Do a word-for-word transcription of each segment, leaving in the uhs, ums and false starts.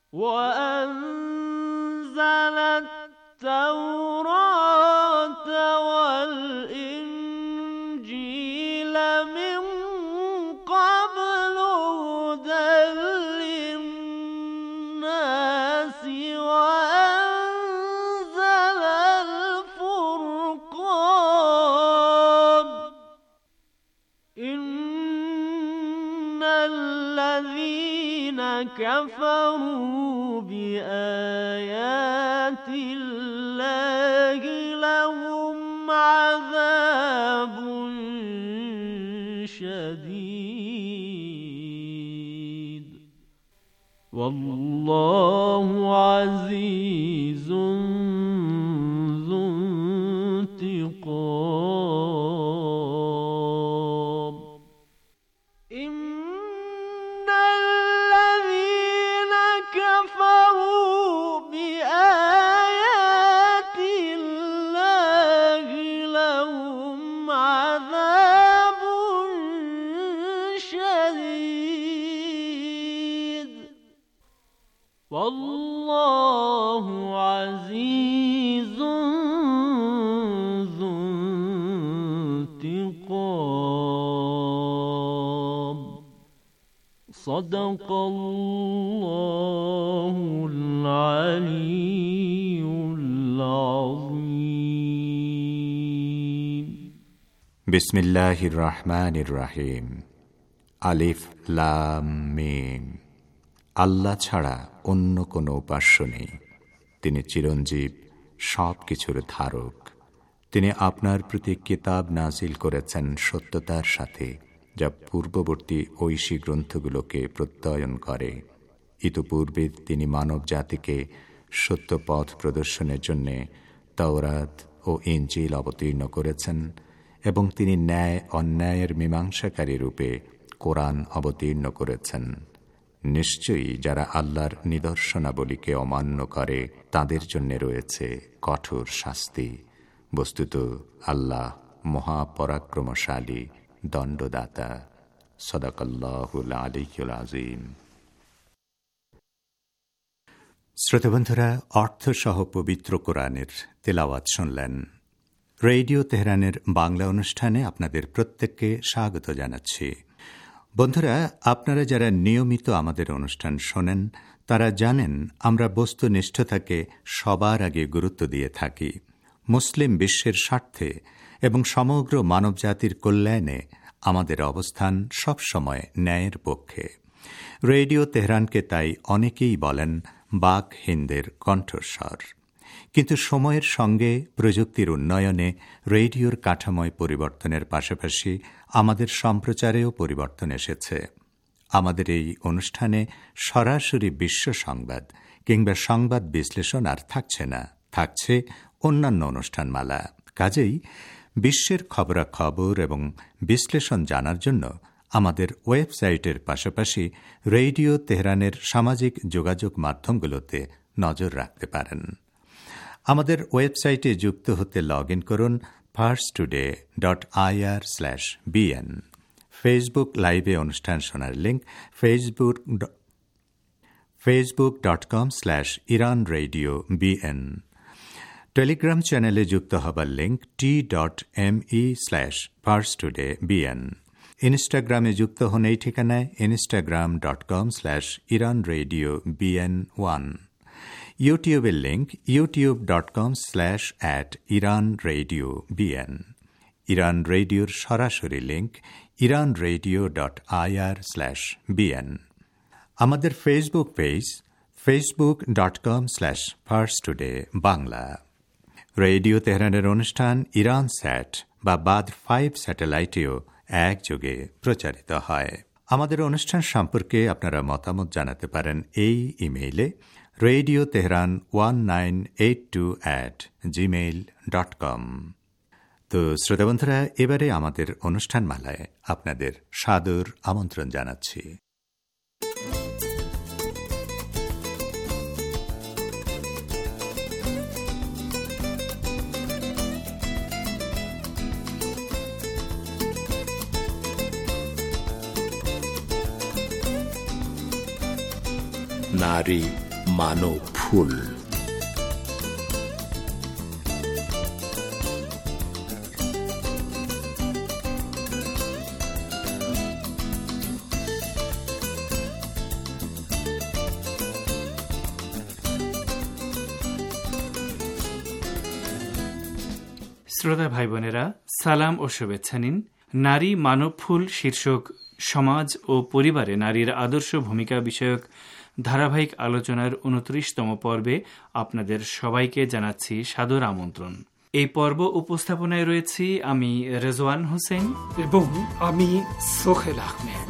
وأنزل التوراة والإنجيل من قبل هدى للناس وأنزل الفرقان إن الذين كفروا بآيات الله لهم عذاب شديد والله عزيز ذو انتقام إن الذين كفروا بآيات الله لهم عذاب شديد والله عزيز ذو انتقام صدق الله العلي العظيم بسم الله الرحمن الرحيم আলিফ লাম মিম। আল্লাহ ছাড়া অন্য কোনো উপাস্য নেই। তিনি চিরঞ্জীব, সব কিছুর ধারক। তিনি আপনার প্রতি কিতাব নাজিল করেছেন সত্যতার সাথে, যা পূর্ববর্তী ঐশী গ্রন্থগুলোকে প্রত্যয়ন করে। ইতপূর্বে তিনি মানব জাতিকে সত্য পথ প্রদর্শনের জন্য তাওরাত ও ইনজিল অবতীর্ণ করেছেন এবং তিনি ন্যায় অন্যায়ের মীমাংসাকারী রূপে কোরআন অবতীর্ণ করেছেন। নিশ্চয়ই যারা আল্লাহর নিদর্শনাবলীকে অমান্য করে তাদের জন্য রয়েছে কঠোর শাস্তি। বস্তুত আল্লাহ মহাপরাক্রমশালী, দণ্ডদাতা। সাদাকাল্লাহুল আলিয়্যুল আযীম। শ্রোতাবন্ধুরা, অর্থসহ পবিত্র কোরআনের তেলাওয়াত শুনলেন। রেডিও তেহরানের বাংলা অনুষ্ঠানে আপনাদের প্রত্যেককে স্বাগত জানাচ্ছি। বন্ধুরা, আপনারা যারা নিয়মিত আমাদের অনুষ্ঠান শোনেন তারা জানেন আমরা বস্তুনিষ্ঠতাকে সবার আগে গুরুত্ব দিয়ে থাকি। মুসলিম বিশ্বের স্বার্থে এবং সমগ্র মানবজাতির কল্যাণে আমাদের অবস্থান সবসময় ন্যায়ের পক্ষে। রেডিও তেহরানকে তাই অনেকেই বলেন বাক হিন্দের কণ্ঠস্বর। কিন্তু সময়ের সঙ্গে প্রযুক্তির উন্নয়নে রেডিওর কাঠামোয় পরিবর্তনের পাশাপাশি আমাদের সম্প্রচারেও পরিবর্তন এসেছে। আমাদের এই অনুষ্ঠানে সরাসরি বিশ্ব সংবাদ কিংবা সংবাদ বিশ্লেষণ আর থাকছে না, থাকছে অন্যান্য অনুষ্ঠানমালা। কাজেই বিশ্বের খবরাখবর এবং বিশ্লেষণ জানার জন্য আমাদের ওয়েবসাইটের পাশাপাশি রেডিও তেহরানের সামাজিক যোগাযোগ মাধ্যমগুলোতে নজর রাখতে পারেন। আমাদের ওয়েবসাইটে যুক্ত হতে লগ ইন করুন Pars Today dot IR slash BN. Facebook লাইভে অনুষ্ঠান শোনার link Facebook Facebook dot com slash Iran radio BN. Telegram চ্যানেলে যুক্ত হবার link T dot M E slash Pars Today BN. ইনস্টাগ্রামে যুক্ত হন এই ঠিকানায় Instagram dot com slash Iran radio BN one. ইউটিউবের link YouTube dot com slash at Iran radio BN. Iran রেডিওর সরাসরি link Iran radio dot IR slash BN. আমাদের Facebook page Facebook dot com slash Pars Today Bangla. Radio তেহরানের অনুষ্ঠান Iran স্যাট বা বাদ five স্যাটেলাইটেও একযোগে প্রচারিত হয়। আমাদের অনুষ্ঠান সম্পর্কে আপনারা মতামত জানাতে পারেন এই ইমেইলে radio Tehran one nine eight two at Gmail dot com. তো শ্রোতাবন্ধুরা, এবারে আমাদের অনুষ্ঠানমালায় আপনাদের সাদর আমন্ত্রণ জানাচ্ছি। নারী মানব ফুল। শ্রোতা ভাই বোনেরা, সালাম ও শুভেচ্ছা নিন। নারী মানব ফুল শীর্ষক সমাজ ও পরিবারে নারীর আদর্শ ভূমিকা বিষয়ক ধারাবাহিক আলোচনার উনত্রিশতম পর্বে আপনাদের সবাইকে জানাচ্ছি সাদর আমন্ত্রণ। এই পর্ব উপস্থাপনায় রয়েছি আমি রেজওয়ান হোসেন এবং আমি সোহেল আহমেদ।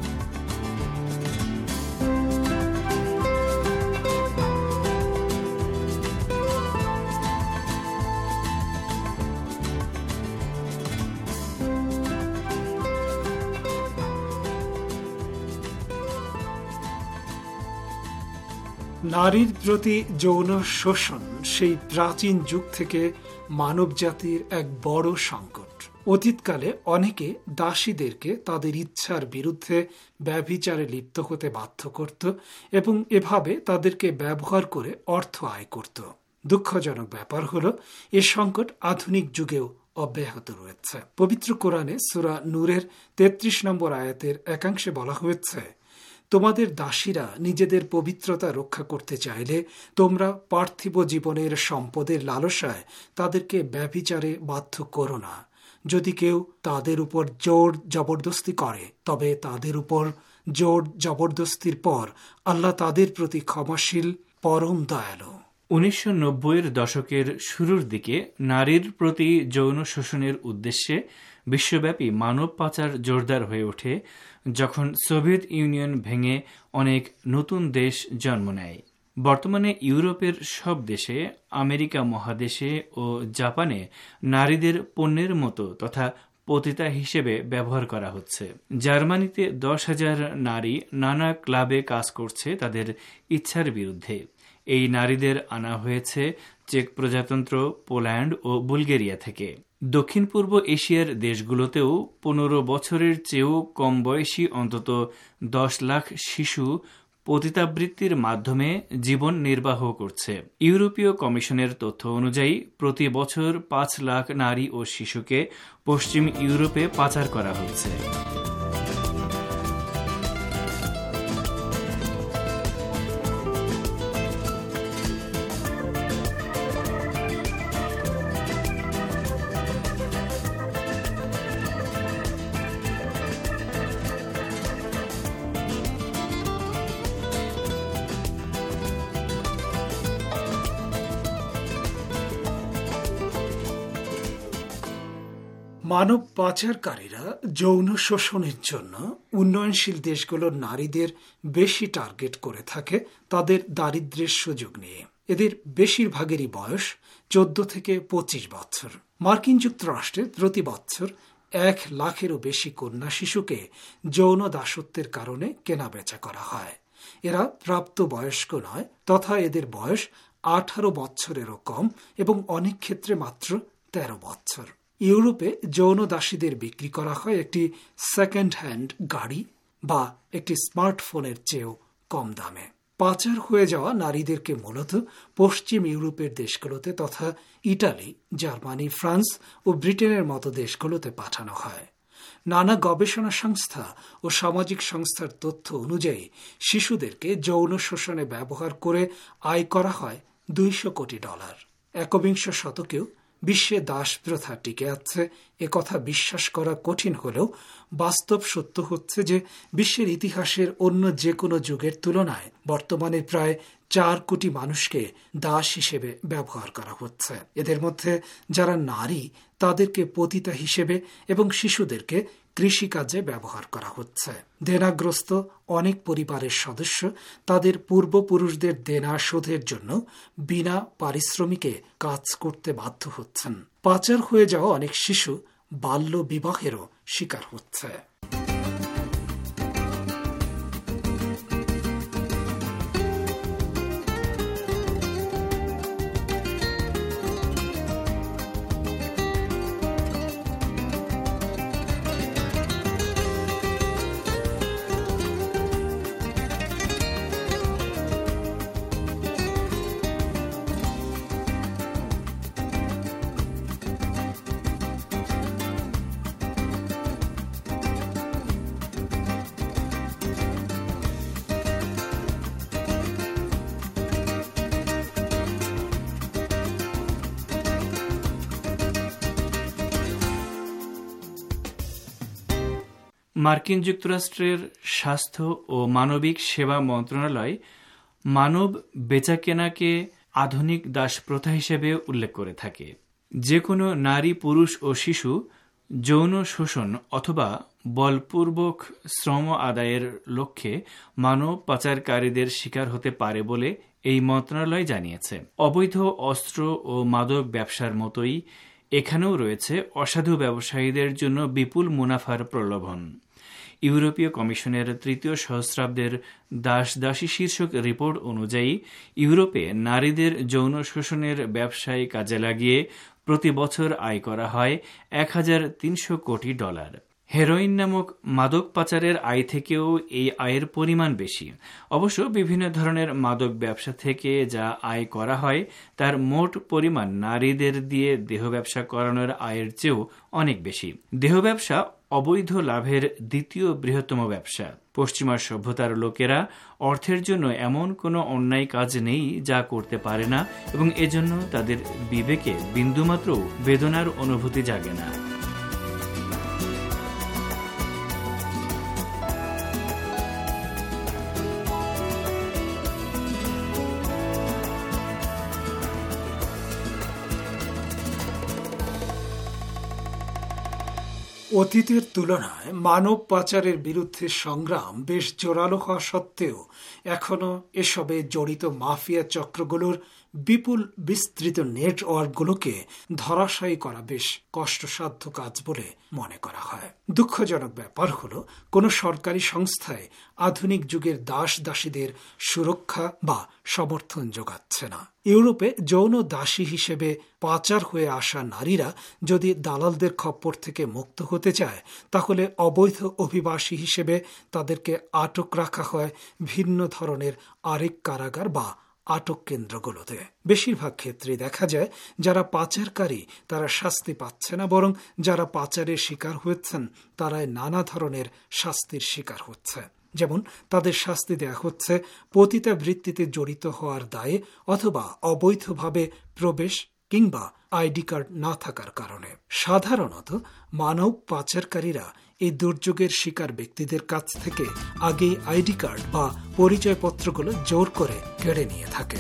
নারীর প্রতি যৌন শোষণ সেই প্রাচীন যুগ থেকে মানব জাতির এক বড় সংকট। অতীতকালে অনেকে দাসীদেরকে তাদের ইচ্ছার বিরুদ্ধে ব্যভিচারে লিপ্ত হতে বাধ্য করত এবং এভাবে তাদেরকে ব্যবহার করে অর্থ আয় করত। দুঃখজনক ব্যাপার হলো এ সংকট আধুনিক যুগেও অব্যাহত রয়েছে। পবিত্র কোরআনে সূরা নূরের তেত্রিশ নম্বর আয়াতের একাংশে বলা হয়েছে, তোমাদের দাসীরা নিজেদের পবিত্রতা রক্ষা করতে চাইলে তোমরা পার্থিব জীবনের সম্পদের লালসায় তাদেরকে ব্যভিচারে বাধ্য করো না। যদি কেউ তাদের উপর জোর জবরদস্তি করে তবে তাদের উপর জোর জবরদস্তির পর আল্লাহ তাদের প্রতি ক্ষমাশীল, পরম দয়ালু। উনিশশো নব্বইয়ের দশকের শুরুর দিকে নারীর প্রতি যৌন শোষণের উদ্দেশ্যে বিশ্বব্যাপী মানব পাচার জোরদার হয়ে ওঠে, যখন সোভিয়েত ইউনিয়ন ভেঙে অনেক নতুন দেশ জন্ম নেয়। বর্তমানে ইউরোপের সব দেশে, আমেরিকা মহাদেশে ও জাপানে নারীদের পণ্যের মতো তথা পতিতা হিসেবে ব্যবহার করা হচ্ছে। জার্মানিতে দশ হাজার নারী নানা ক্লাবে কাজ করছে তাদের ইচ্ছার বিরুদ্ধে। এই নারীদের আনা হয়েছে চেক প্রজাতন্ত্র, পোল্যান্ড ও বুলগেরিয়া থেকে। দক্ষিণ পূর্ব এশিয়ার দেশগুলোতেও পনেরো বছরের চেয়েও কম বয়সী অন্তত দশ লাখ শিশু পতিতাবৃত্তির মাধ্যমে জীবন নির্বাহ করছে। ইউরোপীয় কমিশনের তথ্য অনুযায়ী প্রতি বছর পাঁচ লাখ নারী ও শিশুকে পশ্চিম ইউরোপে পাচার করা হচ্ছে। মানব পাচারকারীরা যৌন শোষণের জন্য উন্নয়নশীল দেশগুলোর নারীদের বেশি টার্গেট করে থাকে তাদের দারিদ্র্যের সুযোগ নিয়ে। এদের বেশিরভাগেরই বয়স চোদ্দ থেকে পঁচিশ বছর। মার্কিন যুক্তরাষ্ট্রে প্রতি বছর এক লাখেরও বেশি কন্যা শিশুকে যৌন দাসত্বের কারণে কেনাবেচা করা হয়। এরা প্রাপ্ত বয়স্ক নয়, তথা এদের বয়স আঠারো বছরেরও কম এবং অনেক ক্ষেত্রে মাত্র তেরো বছর। ইউরোপে যৌন দাসীদের বিক্রি করা হয় একটি সেকেন্ড হ্যান্ড গাড়ি বা একটি স্মার্টফোনের চেয়েও কম দামে। পাচার হয়ে যাওয়া নারীদেরকে মূলত পশ্চিম ইউরোপের দেশগুলোতে তথা ইটালি, জার্মানি, ফ্রান্স ও ব্রিটেনের মতো দেশগুলোতে পাঠানো হয়। নানা গবেষণা সংস্থা ও সামাজিক সংস্থার তথ্য অনুযায়ী শিশুদেরকে যৌন শোষণে ব্যবহার করে আয় করা হয় দুইশো কোটি ডলার। একবিংশ শতকেও বিশ্বে দাস প্রথা টিকে আছে এ কথা বিশ্বাস করা কঠিন হলেও বাস্তব সত্য হচ্ছে যে বিশ্বের ইতিহাসের অন্য যে কোনো যুগের তুলনায় বর্তমানে প্রায় চার কোটি মানুষকে দাস হিসেবে ব্যবহার করা হচ্ছে। এদের মধ্যে যারা নারী তাদেরকে পতিতা হিসেবে এবং শিশুদেরকে কৃষিকাজে ব্যবহার করা হচ্ছে। দেনাগ্রস্ত অনেক পরিবারের সদস্য তাদের পূর্বপুরুষদের দেনা শোধের জন্য বিনা পারিশ্রমিকে কাজ করতে বাধ্য হচ্ছেন। পাচার হয়ে যাওয়া অনেক শিশু বাল্য বিবাহেরও শিকার হচ্ছে। মার্কিন যুক্তরাষ্ট্রের স্বাস্থ্য ও মানবিক সেবা মন্ত্রণালয় মানব বেচাকেনাকে আধুনিক দাস প্রথা হিসেবে উল্লেখ করে থাকে। যে কোনো নারী, পুরুষ ও শিশু যৌন শোষণ অথবা বলপূর্বক শ্রম আদায়ের লক্ষ্যে মানব পাচারকারীদের শিকার হতে পারে বলে এই মন্ত্রণালয় জানিয়েছে। অবৈধ অস্ত্র ও মাদক ব্যবসার মতোই এখানেও রয়েছে অসাধু ব্যবসায়ীদের জন্য বিপুল মুনাফার প্রলোভন। ইউরোপীয় কমিশনের তৃতীয় সহস্রাব্দের দাস দাসী শীর্ষক রিপোর্ট অনুযায়ী ইউরোপে নারীদের যৌন শোষণের ব্যবসায় কাজে লাগিয়ে প্রতি বছর আয় করা হয় এক হাজার তিনশো কোটি ডলার। হেরোইন নামক মাদক পাচারের আয় থেকেও এই আয়ের পরিমাণ বেশি। অবশ্য বিভিন্ন ধরনের মাদক ব্যবসা থেকে যা আয় করা হয় তার মোট পরিমাণ নারীদের দিয়ে দেহ ব্যবসা করানোর আয়ের চেয়েও অনেক বেশি। দেহ ব্যবসা অবৈধ লাভের দ্বিতীয় বৃহত্তম ব্যবসা। পশ্চিমা সভ্যতার লোকেরা অর্থের জন্য এমন কোনো অন্যায় কাজ নেই যা করতে পারে না, এবং এজন্য তাদের বিবেকে বিন্দুমাত্র বেদনার অনুভূতি জাগে না। অতীতের তুলনায় মানব পাচারের বিরুদ্ধে সংগ্রাম বেশ জোরালো হওয়া সত্ত্বেও এখনও এসবে জড়িত মাফিয়া চক্রগুলোর বিপুল বিস্তৃত নেটওয়ার্কগুলোকে ধরাশায়ী করা বেশ কষ্টসাধ্য কাজ বলে মনে করা হয়। দুঃখজনক ব্যাপার হলো কোনো সরকারি সংস্থায় আধুনিক যুগের দাস দাসীদের সুরক্ষা বা সমর্থন যোগাচ্ছে না। ইউরোপে যৌন দাসী হিসেবে পাচার হয়ে আসা নারীরা যদি দালালদের খপ্পর থেকে মুক্ত হতে চায়, তাহলে অবৈধ অভিবাসী হিসেবে তাদেরকে আটক রাখা হয় ভিন্ন ধরনের আরেক কারাগার বা আটক কেন্দ্রগুলোতে। বেশিরভাগ ক্ষেত্রে দেখা যায় যারা পাচারকারী তারা শাস্তি পাচ্ছে না, বরং যারা পাচারের শিকার হচ্ছেন তারাই নানা ধরনের শাস্তির শিকার হচ্ছে। যেমন তাদের শাস্তি দেয়া হচ্ছে পতিতাবৃত্তিতে জড়িত হওয়ার দায়ে অথবা অবৈধভাবে প্রবেশ কিংবা আইডি কার্ড না থাকার কারণে। সাধারণত মানব পাচারকারীরা এই দুর্যোগের শিকার ব্যক্তিদের কাছ থেকে আগেই আইডি কার্ড বা পরিচয়পত্রগুলো জোর করে কেড়ে নিয়ে থাকে।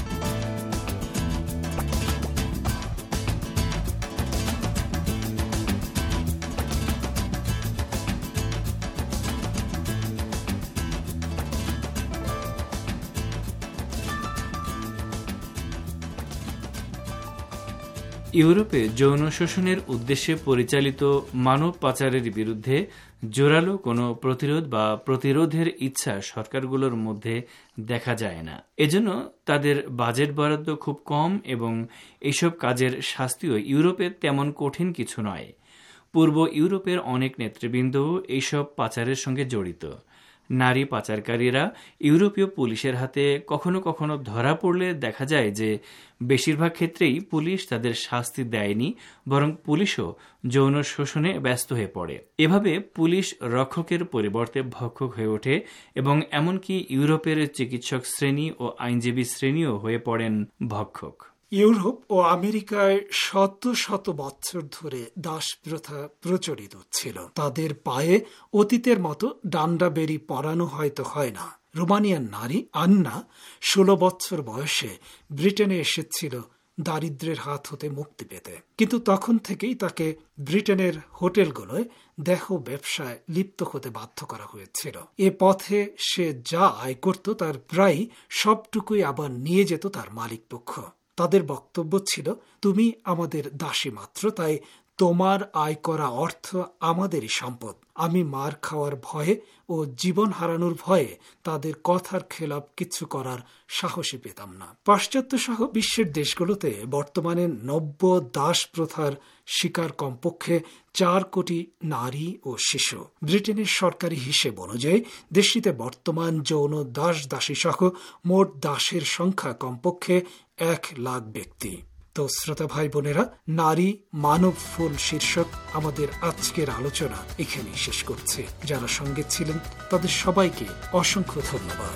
ইউরোপে যৌন শোষণের উদ্দেশ্যে পরিচালিত মানব পাচারের বিরুদ্ধে জোরালো কোনো প্রতিরোধ বা প্রতিরোধের ইচ্ছা সরকারগুলোর মধ্যে দেখা যায় না। এজন্য তাদের বাজেট বরাদ্দ খুব কম এবং এইসব কাজের শাস্তিও ইউরোপে তেমন কঠিন কিছু নয়। পূর্ব ইউরোপের অনেক নেতৃবৃন্দ এইসব পাচারের সঙ্গে জড়িত। নারী পাচারকারীরা ইউরোপীয় পুলিশের হাতে কখনো কখনো ধরা পড়লে দেখা যায় যে বেশিরভাগ ক্ষেত্রেই পুলিশ তাদের শাস্তি দেয়নি, বরং পুলিশও যৌন শোষণে ব্যস্ত হয়ে পড়ে। এভাবে পুলিশ রক্ষকের পরিবর্তে ভক্ষক হয়ে ওঠে এবং এমনকি ইউরোপের চিকিৎসক শ্রেণী ও আইনজীবী শ্রেণীও হয়ে পড়েন ভক্ষক। ইউরোপ ও আমেরিকায় শত শত বছর ধরে দাস প্রথা প্রচলিত ছিল। তাদের পায়ে অতীতের মতো ডান্ডা বেরি পরানো হয়তো হয় না। রোমানিয়ান নারী আন্না ষোলো বছর বয়সে ব্রিটেনে এসেছিল দারিদ্র্যের হাত হতে মুক্তি পেতে, কিন্তু তখন থেকেই তাকে ব্রিটেনের হোটেলগুলোয় দেহ ব্যবসায় লিপ্ত হতে বাধ্য করা হয়েছিল। এ পথে সে যা আয় করত তার প্রায় সবটুকুই আবার নিয়ে যেত তার মালিক পক্ষ। তাদের বক্তব্য ছিল, তুমি আমাদের দাসী মাত্র, তাই তোমার আয় করা অর্থ আমাদেরই সম্পদ। আমি মার খাওয়ার ভয়ে ও জীবন হারানোর ভয়ে তাদের কথার খেলাপ কিছু করার সাহসী পেতাম না। পাশ্চাত্য সহ বিশ্বের দেশগুলোতে বর্তমানে নব্য দাস প্রথার শিকার কমপক্ষে চার কোটি নারী ও শিশু। ব্রিটেনের সরকারি হিসেব অনুযায়ী দেশটিতে বর্তমান যৌন দাস দাসী সহ মোট দাসের সংখ্যা কমপক্ষে এক লাখ ব্যক্তি। তো শ্রোতা ভাই বোনেরা, নারী মানব ফুল শীর্ষক আমাদের আজকের আলোচনা এখানেই শেষ করছে। যারা সঙ্গে ছিলেন তাদের সবাইকে অসংখ্য ধন্যবাদ।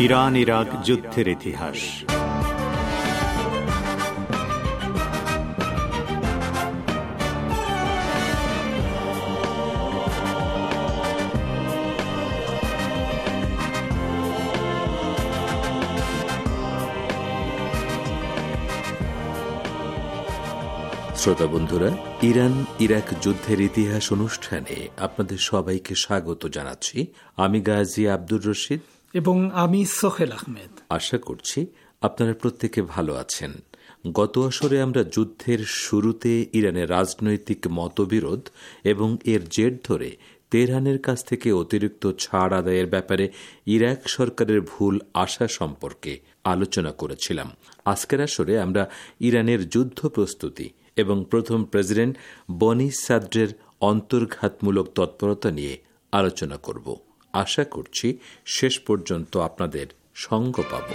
ইরান ইরাক যুদ্ধের ইতিহাস। শ্রোতা বন্ধুরা, ইরান ইরাক যুদ্ধের ইতিহাস অনুষ্ঠানে আপনাদের সবাইকে স্বাগত জানাচ্ছি। আমি গাজী আব্দুর রশিদ এবং আমি সোহেল আহমেদ। আশা করছি আপনারা প্রত্যেকে ভালো আছেন। গত আসরে আমরা যুদ্ধের শুরুতে ইরানের রাজনৈতিক মতবিরোধ এবং এর জের ধরে তেহরানের কাছ থেকে অতিরিক্ত ছাড় আদায়ের ব্যাপারে ইরাক সরকারের ভুল আশা সম্পর্কে আলোচনা করেছিলাম। আজকের আসরে আমরা ইরানের যুদ্ধ প্রস্তুতি এবং প্রথম প্রেসিডেন্ট বনি সাদ্রের অন্তর্ঘাতমূলক তৎপরতা নিয়ে আলোচনা করব। আশা করছি শেষ পর্যন্ত আপনাদের সঙ্গ পাব।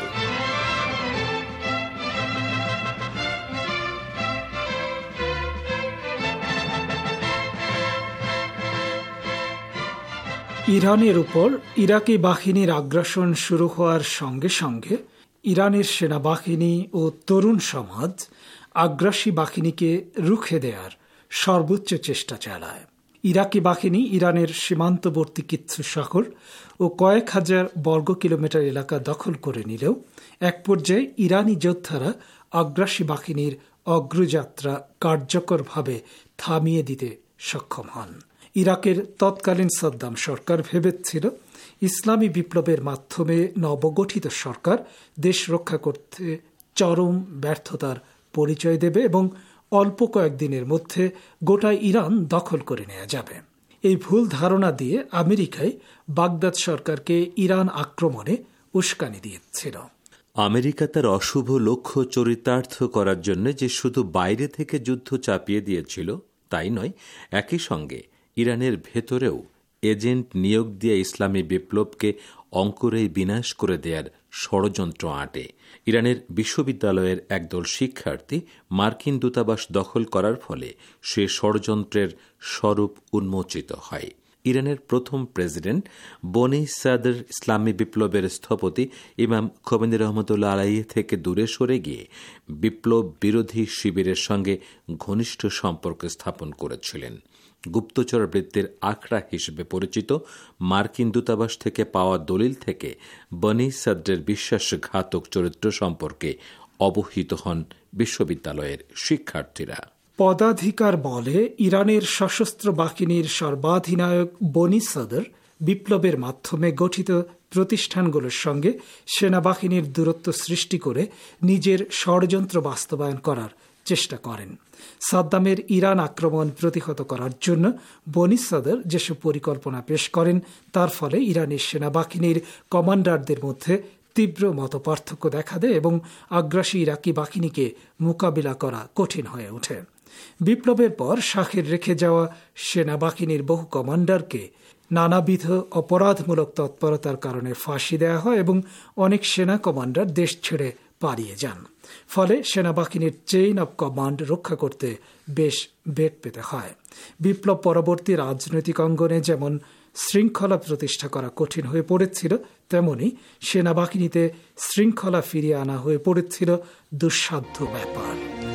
ইরানের উপর ইরাকি বাহিনীর আগ্রাসন শুরু হওয়ার সঙ্গে সঙ্গে ইরানের সেনাবাহিনী ও তরুণ সমাজ আগ্রাসী বাহিনীকে রুখে দেওয়ার সর্বোচ্চ চেষ্টা চালায়। ইরাকি বাহিনী ইরানের সীমান্তবর্তী কিচ্ছু শহর ও কয়েক হাজার বর্গ কিলোমিটার এলাকা দখল করে নিলেও এক পর্যায়ে ইরানি যোদ্ধারা আগ্রাসী বাহিনীর অগ্রযাত্রা কার্যকরভাবে থামিয়ে দিতে সক্ষম হন। ইরাকের তৎকালীন সাদ্দাম সরকার ভেবেছিল ইসলামী বিপ্লবের মাধ্যমে নবগঠিত সরকার দেশ রক্ষা করতে চরম ব্যর্থতার পরিচয় দেবে এবং অল্প কয়েকদিনের মধ্যে গোটা ইরান দখল করে নেওয়া যাবে। এই ভুল ধারণা দিয়ে আমেরিকায় বাগদাদ সরকারকে ইরান আক্রমণে উস্কানি দিয়েছিল। আমেরিকা তার অশুভ লক্ষ্য চরিতার্থ করার জন্য যে শুধু বাইরে থেকে যুদ্ধ চাপিয়ে দিয়েছিল তাই নয়, একই সঙ্গে ইরানের ভেতরেও এজেন্ট নিয়োগ দিয়ে ইসলামী বিপ্লবকে অঙ্কুরেই বিনাশ করে দেওয়ার ষড়যন্ত্র আঁটে। ইরানের বিশ্ববিদ্যালয়ের একদল শিক্ষার্থী মার্কিন দূতাবাস দখল করার ফলে সে ষড়যন্ত্রের স্বরূপ উন্মোচিত হয়। ইরানের প্রথম প্রেসিডেন্ট বনি সাদর ইসলামী বিপ্লবের স্থপতি ইমাম খোমেনি রহমতুল্লাহ আলাইহি থেকে দূরে সরে গিয়ে বিপ্লব বিরোধী শিবিরের সঙ্গে ঘনিষ্ঠ সম্পর্ক স্থাপন করেছিলেন। গুপ্তচর বৃত্তির আখড়া হিসেবে পরিচিত মার্কিন দূতাবাস থেকে পাওয়া দলিল থেকে বনি সাদ্রের বিশ্বাসঘাতক চরিত্র সম্পর্কে অবহিত হন বিশ্ববিদ্যালয়ের শিক্ষার্থীরা। পদাধিকার বলে ইরানের সশস্ত্র বাহিনীর সর্বাধিনায়ক বনি সাদর বিপ্লবের মাধ্যমে গঠিত প্রতিষ্ঠানগুলোর সঙ্গে সেনাবাহিনীর দূরত্ব সৃষ্টি করে নিজের ষড়যন্ত্র বাস্তবায়ন করার চেষ্টা করেন। সাদ্দামের ইরান আক্রমণ প্রতিহত করার জন্য বনি সাদর যেসব পরিকল্পনা পেশ করেন তার ফলে ইরানের সেনাবাহিনীর কমান্ডারদের মধ্যে তীব্র মতপার্থক্য দেখা দেয় এবং আগ্রাসী ইরাকি বাহিনীকে মোকাবিলা করা কঠিন হয়ে ওঠে। বিপ্লবের পর শাহের রেখে যাওয়া সেনাবাহিনীর বহু কমান্ডারকে নানাবিধ অপরাধমূলক তৎপরতার কারণে ফাঁসি দেওয়া হয় এবং অনেক সেনা কমান্ডার দেশ ছেড়ে পালিয়ে যান। ফলে সেনাবাহিনীর চেইন অব কমান্ড রক্ষা করতে বেশ বেগ পেতে হয়। বিপ্লব পরবর্তী রাজনৈতিক অঙ্গনে যেমন শৃঙ্খলা প্রতিষ্ঠা করা কঠিন হয়ে পড়েছিল, তেমনি সেনাবাহিনীতে শৃঙ্খলা ফিরিয়ে আনা হয়ে পড়েছিল দুঃসাধ্য ব্যাপার।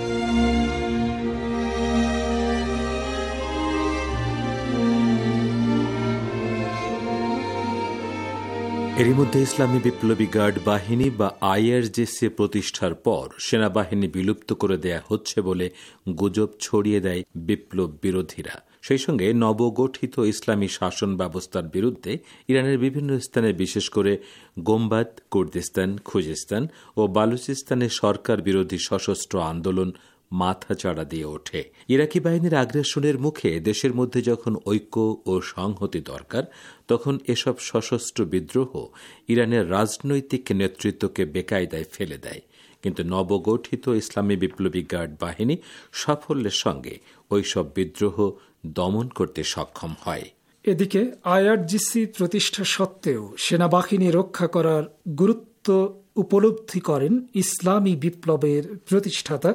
এরই মধ্যে ইসলামী বিপ্লবী গার্ড বাহিনী বা আইআরজিসি প্রতিষ্ঠার পর সেনাবাহিনী বিলুপ্ত করে দেয়া হচ্ছে বলে গুজব ছড়িয়ে দেয় বিপ্লব বিরোধীরা। সেই সঙ্গে নবগঠিত ইসলামী শাসন ব্যবস্থার বিরুদ্ধে ইরানের বিভিন্ন স্থানে, বিশেষ করে গোমবাদ, কুর্দিস্তান, খুজিস্তান ও বালুচিস্তানে সরকার বিরোধী সশস্ত্র আন্দোলন মাথা চাড়া দিয়ে ওঠে। ইরাকি বাহিনীর আগ্রাসনের মুখে দেশের মধ্যে যখন ঐক্য ও সংহতি দরকার, তখন এসব সশস্ত্র বিদ্রোহ ইরানের রাজনৈতিক নেতৃত্বকে বেকায়দায় ফেলে দেয়। কিন্তু নবগঠিত ইসলামী বিপ্লবী গার্ড বাহিনী সাফল্যের সঙ্গে ওইসব বিদ্রোহ দমন করতে সক্ষম হয়। এদিকে আইআরজিসি প্রতিষ্ঠা সত্ত্বেও সেনাবাহিনী রক্ষা করার গুরুত্ব উপলব্ধি করেন ইসলামী বিপ্লবের প্রতিষ্ঠাতা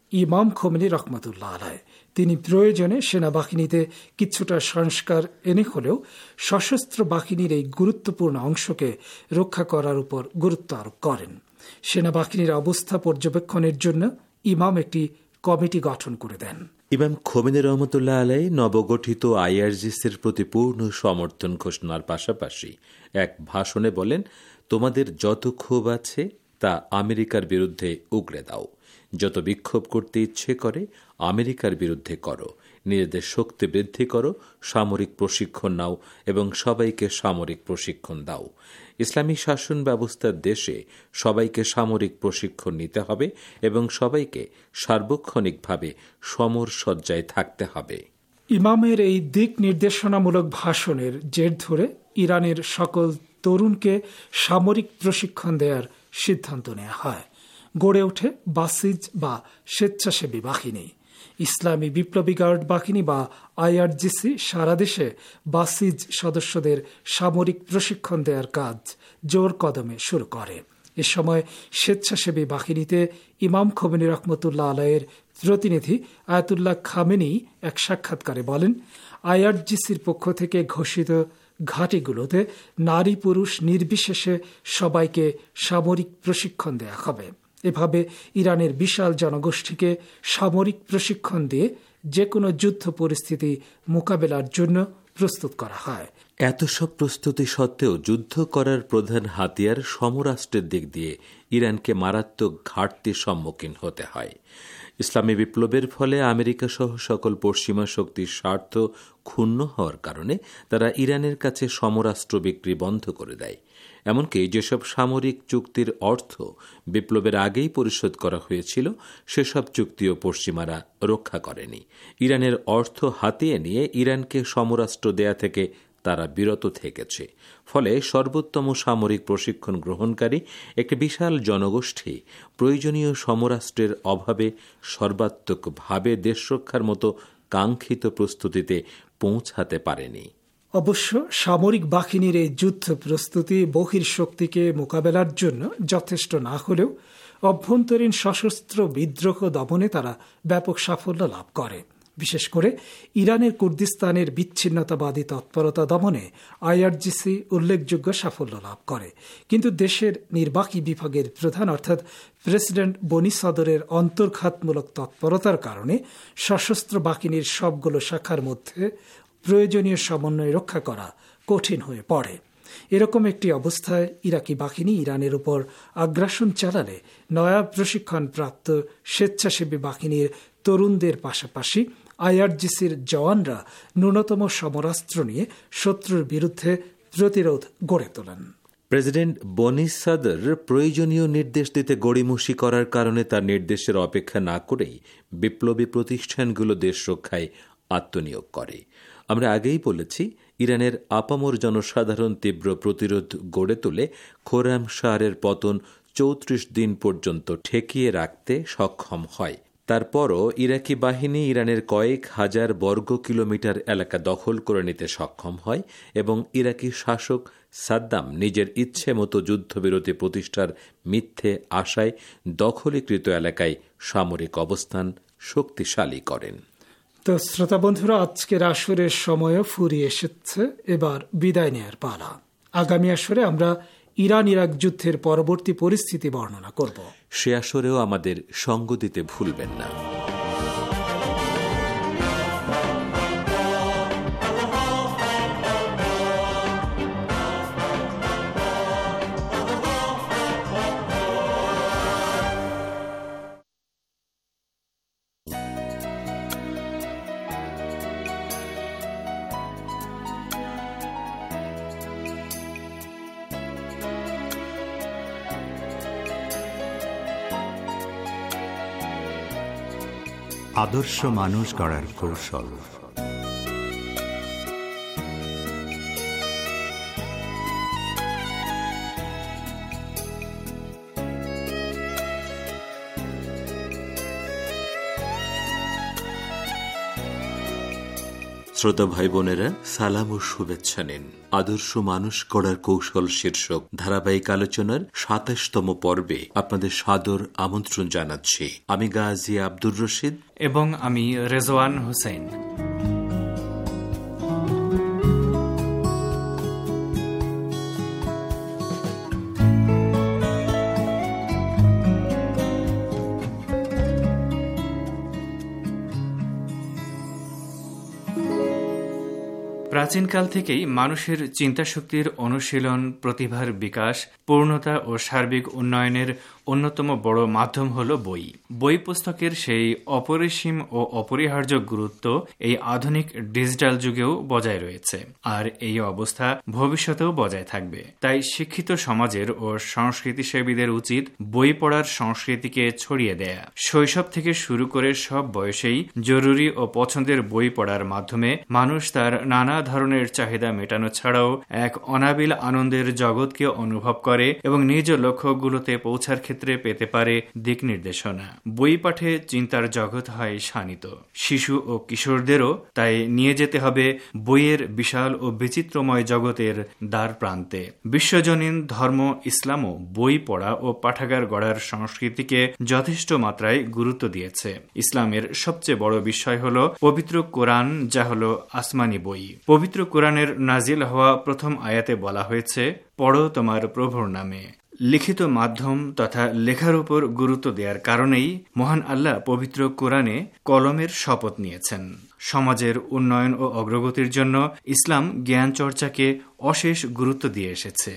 ইমাম খোমেনি রহমতুল্লাহ আলাইহ। তিনি প্রয়োজনে সেনাবাহিনীতে কিছুটা সংস্কার এনে হলেও সশস্ত্র বাহিনীর এই গুরুত্বপূর্ণ অংশকে রক্ষা করার উপর গুরুত্ব আরোপ করেন। সেনাবাহিনীর অবস্থা পর্যবেক্ষণের জন্য ইমাম একটি কমিটি গঠন করে দেন। ইমাম খোমেনি রহমতুল্লাহ আলাই নবগঠিত আইআরজিসির প্রতি পূর্ণ সমর্থন ঘোষণার পাশাপাশি এক ভাষণে বলেন, তোমাদের যত ক্ষোভ আছে তা আমেরিকার বিরুদ্ধে উগরে দাও। যত বিক্ষোভ করতে ইচ্ছে করে আমেরিকার বিরুদ্ধে করো। নিজেদের শক্তি বৃদ্ধি করো, সামরিক প্রশিক্ষণ নাও এবং সবাইকে সামরিক প্রশিক্ষণ দাও। ইসলামী শাসন ব্যবস্থার দেশে সবাইকে সামরিক প্রশিক্ষণ নিতে হবে এবং সবাইকে সার্বক্ষণিকভাবে সমর সজ্জায় থাকতে হবে। ইমামের এই দিক নির্দেশনামূলক ভাষণের জের ধরে ইরানের সকল তরুণকে সামরিক প্রশিক্ষণ দেওয়ার সিদ্ধান্ত নেওয়া হয়। গড়ে ওঠে বাসিজ বা স্বেচ্ছাসেবী বাহিনী। ইসলামী বিপ্লবী গার্ড বাহিনী বা আইআরজিসি সারা দেশে বাসিজ সদস্যদের সামরিক প্রশিক্ষণ দেওয়ার কাজ জোর কদমে শুরু করে। এ সময় স্বেচ্ছাসেবী বাহিনীতে ইমাম খোমেনি রহমতুল্লাহ আলাইয়ের প্রতিনিধি আয়াতুল্লাহ খামেনি এক সাক্ষাৎকারে বলেন, আইআরজিসির পক্ষ থেকে ঘোষিত ঘাঁটিগুলোতে নারী পুরুষ নির্বিশেষে সবাইকে সামরিক প্রশিক্ষণ দেয়া হবে। এভাবে ইরানের বিশাল জনগোষ্ঠীকে সামরিক প্রশিক্ষণ দিয়ে যে কোনো যুদ্ধ পরিস্থিতি মোকাবেলার জন্য প্রস্তুত করা হয়। এত সব প্রস্তুতি সত্ত্বেও যুদ্ধ করার প্রধান হাতিয়ার সমরাষ্ট্রের দিক দিয়ে ইরানকে মারাত্মক ঘাটতির সম্মুখীন হতে হয়। ইসলামী বিপ্লবের ফলে আমেরিকা সহ সকল পশ্চিমা শক্তির স্বার্থ ক্ষুণ্ণ হওয়ার কারণে তারা ইরানের কাছে সমরাস্ত্র বিক্রি বন্ধ করে দেয়। এমনকি যেসব সামরিক চুক্তির অর্থ বিপ্লবের আগেই পরিশোধ করা হয়েছিল সেসব চুক্তিও পশ্চিমারা রক্ষা করেনি। ইরানের অর্থ হাতিয়ে নিয়ে ইরানকে সমরাস্ত্র দেয়া থেকে তারা বিরত থেকেছে। ফলে সর্বোত্তম সামরিক প্রশিক্ষণ গ্রহণকারী একটি বিশাল জনগোষ্ঠী প্রয়োজনীয় সমরাস্ত্রের অভাবে সর্বাত্মকভাবে দেশ রক্ষার মতো কাঙ্ক্ষিত প্রস্তুতিতে পৌঁছাতে পারেনি। অবশ্য সামরিক বাহিনীর এই যুদ্ধ প্রস্তুতি বহির্শক্তিকে মোকাবেলার জন্য যথেষ্ট না হলেও অভ্যন্তরীণ সশস্ত্র বিদ্রোহ দমনে তারা ব্যাপক সাফল্য লাভ করে। বিশেষ করে ইরানের কুর্দিস্তানের বিচ্ছিন্নতাবাদী তৎপরতা দমনে আইআরজিসি উল্লেখযোগ্য সাফল্য লাভ করে। কিন্তু দেশের নির্বাহী বিভাগের প্রধান অর্থাৎ প্রেসিডেন্ট বনি সদরের অন্তর্ঘাতমূলক তৎপরতার কারণে সশস্ত্র বাহিনীর সবগুলো শাখার মধ্যে প্রয়োজনীয় সমন্বয় রক্ষা করা কঠিন হয়ে পড়ে। এরকম একটি অবস্থায় ইরাকি বাহিনী ইরানের উপর আগ্রাসন চালালে নয়া প্রশিক্ষণ প্রাপ্ত স্বেচ্ছাসেবী বাহিনীর তরুণদের পাশাপাশি আইআরজিসির জওয়ানরা ন্যূনতম সমরাস্ত্র নিয়ে শত্রুর বিরুদ্ধে প্রতিরোধ গড়ে তোলেন। প্রেসিডেন্ট বনি সদর প্রয়োজনীয় নির্দেশ দিতে গড়িমসি করার কারণে তার নির্দেশের অপেক্ষা না করেই বিপ্লবী প্রতিষ্ঠানগুলো দেশ রক্ষায় আত্মনিয়োগ করে। আমরা আগেই বলেছি, ইরানের আপামর জনসাধারণ তীব্র প্রতিরোধ গড়ে তোলে খোরাম শাহরের পতন চৌত্রিশ দিন পর্যন্ত ঠেকিয়ে রাখতে সক্ষম হয়। তারপরও ইরাকি বাহিনী ইরানের কয়েক হাজার বর্গ কিলোমিটার এলাকা দখল করে নিতে সক্ষম হয় এবং ইরাকি শাসক সাদ্দাম নিজের ইচ্ছে মতো যুদ্ধবিরতি প্রতিষ্ঠার মিথ্যে আশায় দখলীকৃত এলাকায় সামরিক অবস্থান শক্তিশালী করেন। তো শ্রোতা বন্ধুরা, আজকের আসরের সময়ও ফুরিয়ে এসেছে, এবার বিদায় নেয়ার পালা। আগামী আসরে আমরা ইরান ইরাক যুদ্ধের পরবর্তী পরিস্থিতি বর্ণনা করব। সে আসরেও আমাদের সঙ্গ দিতে ভুলবেন না। আদর্শ মানুষ গড়ার কৌশল। শ্রোতা ভাই বোনেরা, সালাম ও শুভেচ্ছা নিন। আদর্শ মানুষ গড়ার কৌশল শীর্ষক ধারাবাহিক আলোচনার সাতাশতম পর্বে আপনাদের সাদর আমন্ত্রণ জানাচ্ছি। আমি গাজী আব্দুর রশিদ এবং আমি রেজওয়ান হোসেন। প্রাচীনকাল থেকেই মানুষের চিন্তাশক্তির অনুশীলন, প্রতিভার বিকাশ, পূর্ণতা ও সার্বিক উন্নয়নের অন্যতম বড় মাধ্যম হল বই। বই পুস্তকের সেই অপরিসীম ও অপরিহার্য গুরুত্ব এই আধুনিক ডিজিটাল যুগেও বজায় রয়েছে, আর এই অবস্থা ভবিষ্যতেও বজায় থাকবে। তাই শিক্ষিত সমাজের ও সংস্কৃতিসেবীদের উচিত বই পড়ার সংস্কৃতিকে ছড়িয়ে দেয়া। শৈশব থেকে শুরু করে সব বয়সেই জরুরি ও পছন্দের বই পড়ার মাধ্যমে মানুষ তার নানা ধরনের চাহিদা মেটানো ছাড়াও এক অনাবিল আনন্দের জগৎকে অনুভব করে এবং নিজ লক্ষ্যগুলোতে পৌঁছার ক্ষেত্রে পেতে পারে দিক নির্দেশনা। বই পাঠে চিন্তার জগৎ হয় শানিত। শিশু ও কিশোরদেরও তাই নিয়ে যেতে হবে বইয়ের বিশাল ও বিচিত্রময় জগতের দ্বার প্রান্তে। বিশ্বজনীন ধর্ম ইসলামও বই পড়া ও পাঠাগার গড়ার সংস্কৃতিকে যথেষ্ট মাত্রায় গুরুত্ব দিয়েছে। ইসলামের সবচেয়ে বড় বিষয় হল পবিত্র কোরআন, যা হল আসমানি বই। পবিত্র কোরআনের নাজিল হওয়া প্রথম আয়াতে বলা হয়েছে, পড়ো তোমার প্রভুর নামে। লিখিত মাধ্যম তথা লেখার উপর গুরুত্ব দেওয়ার কারণেই মহান আল্লাহ পবিত্র কোরআনে কলমের শপথ নিয়েছেন। সমাজের উন্নয়ন ও অগ্রগতির জন্য ইসলাম জ্ঞান চর্চাকে অশেষ গুরুত্ব দিয়ে এসেছে।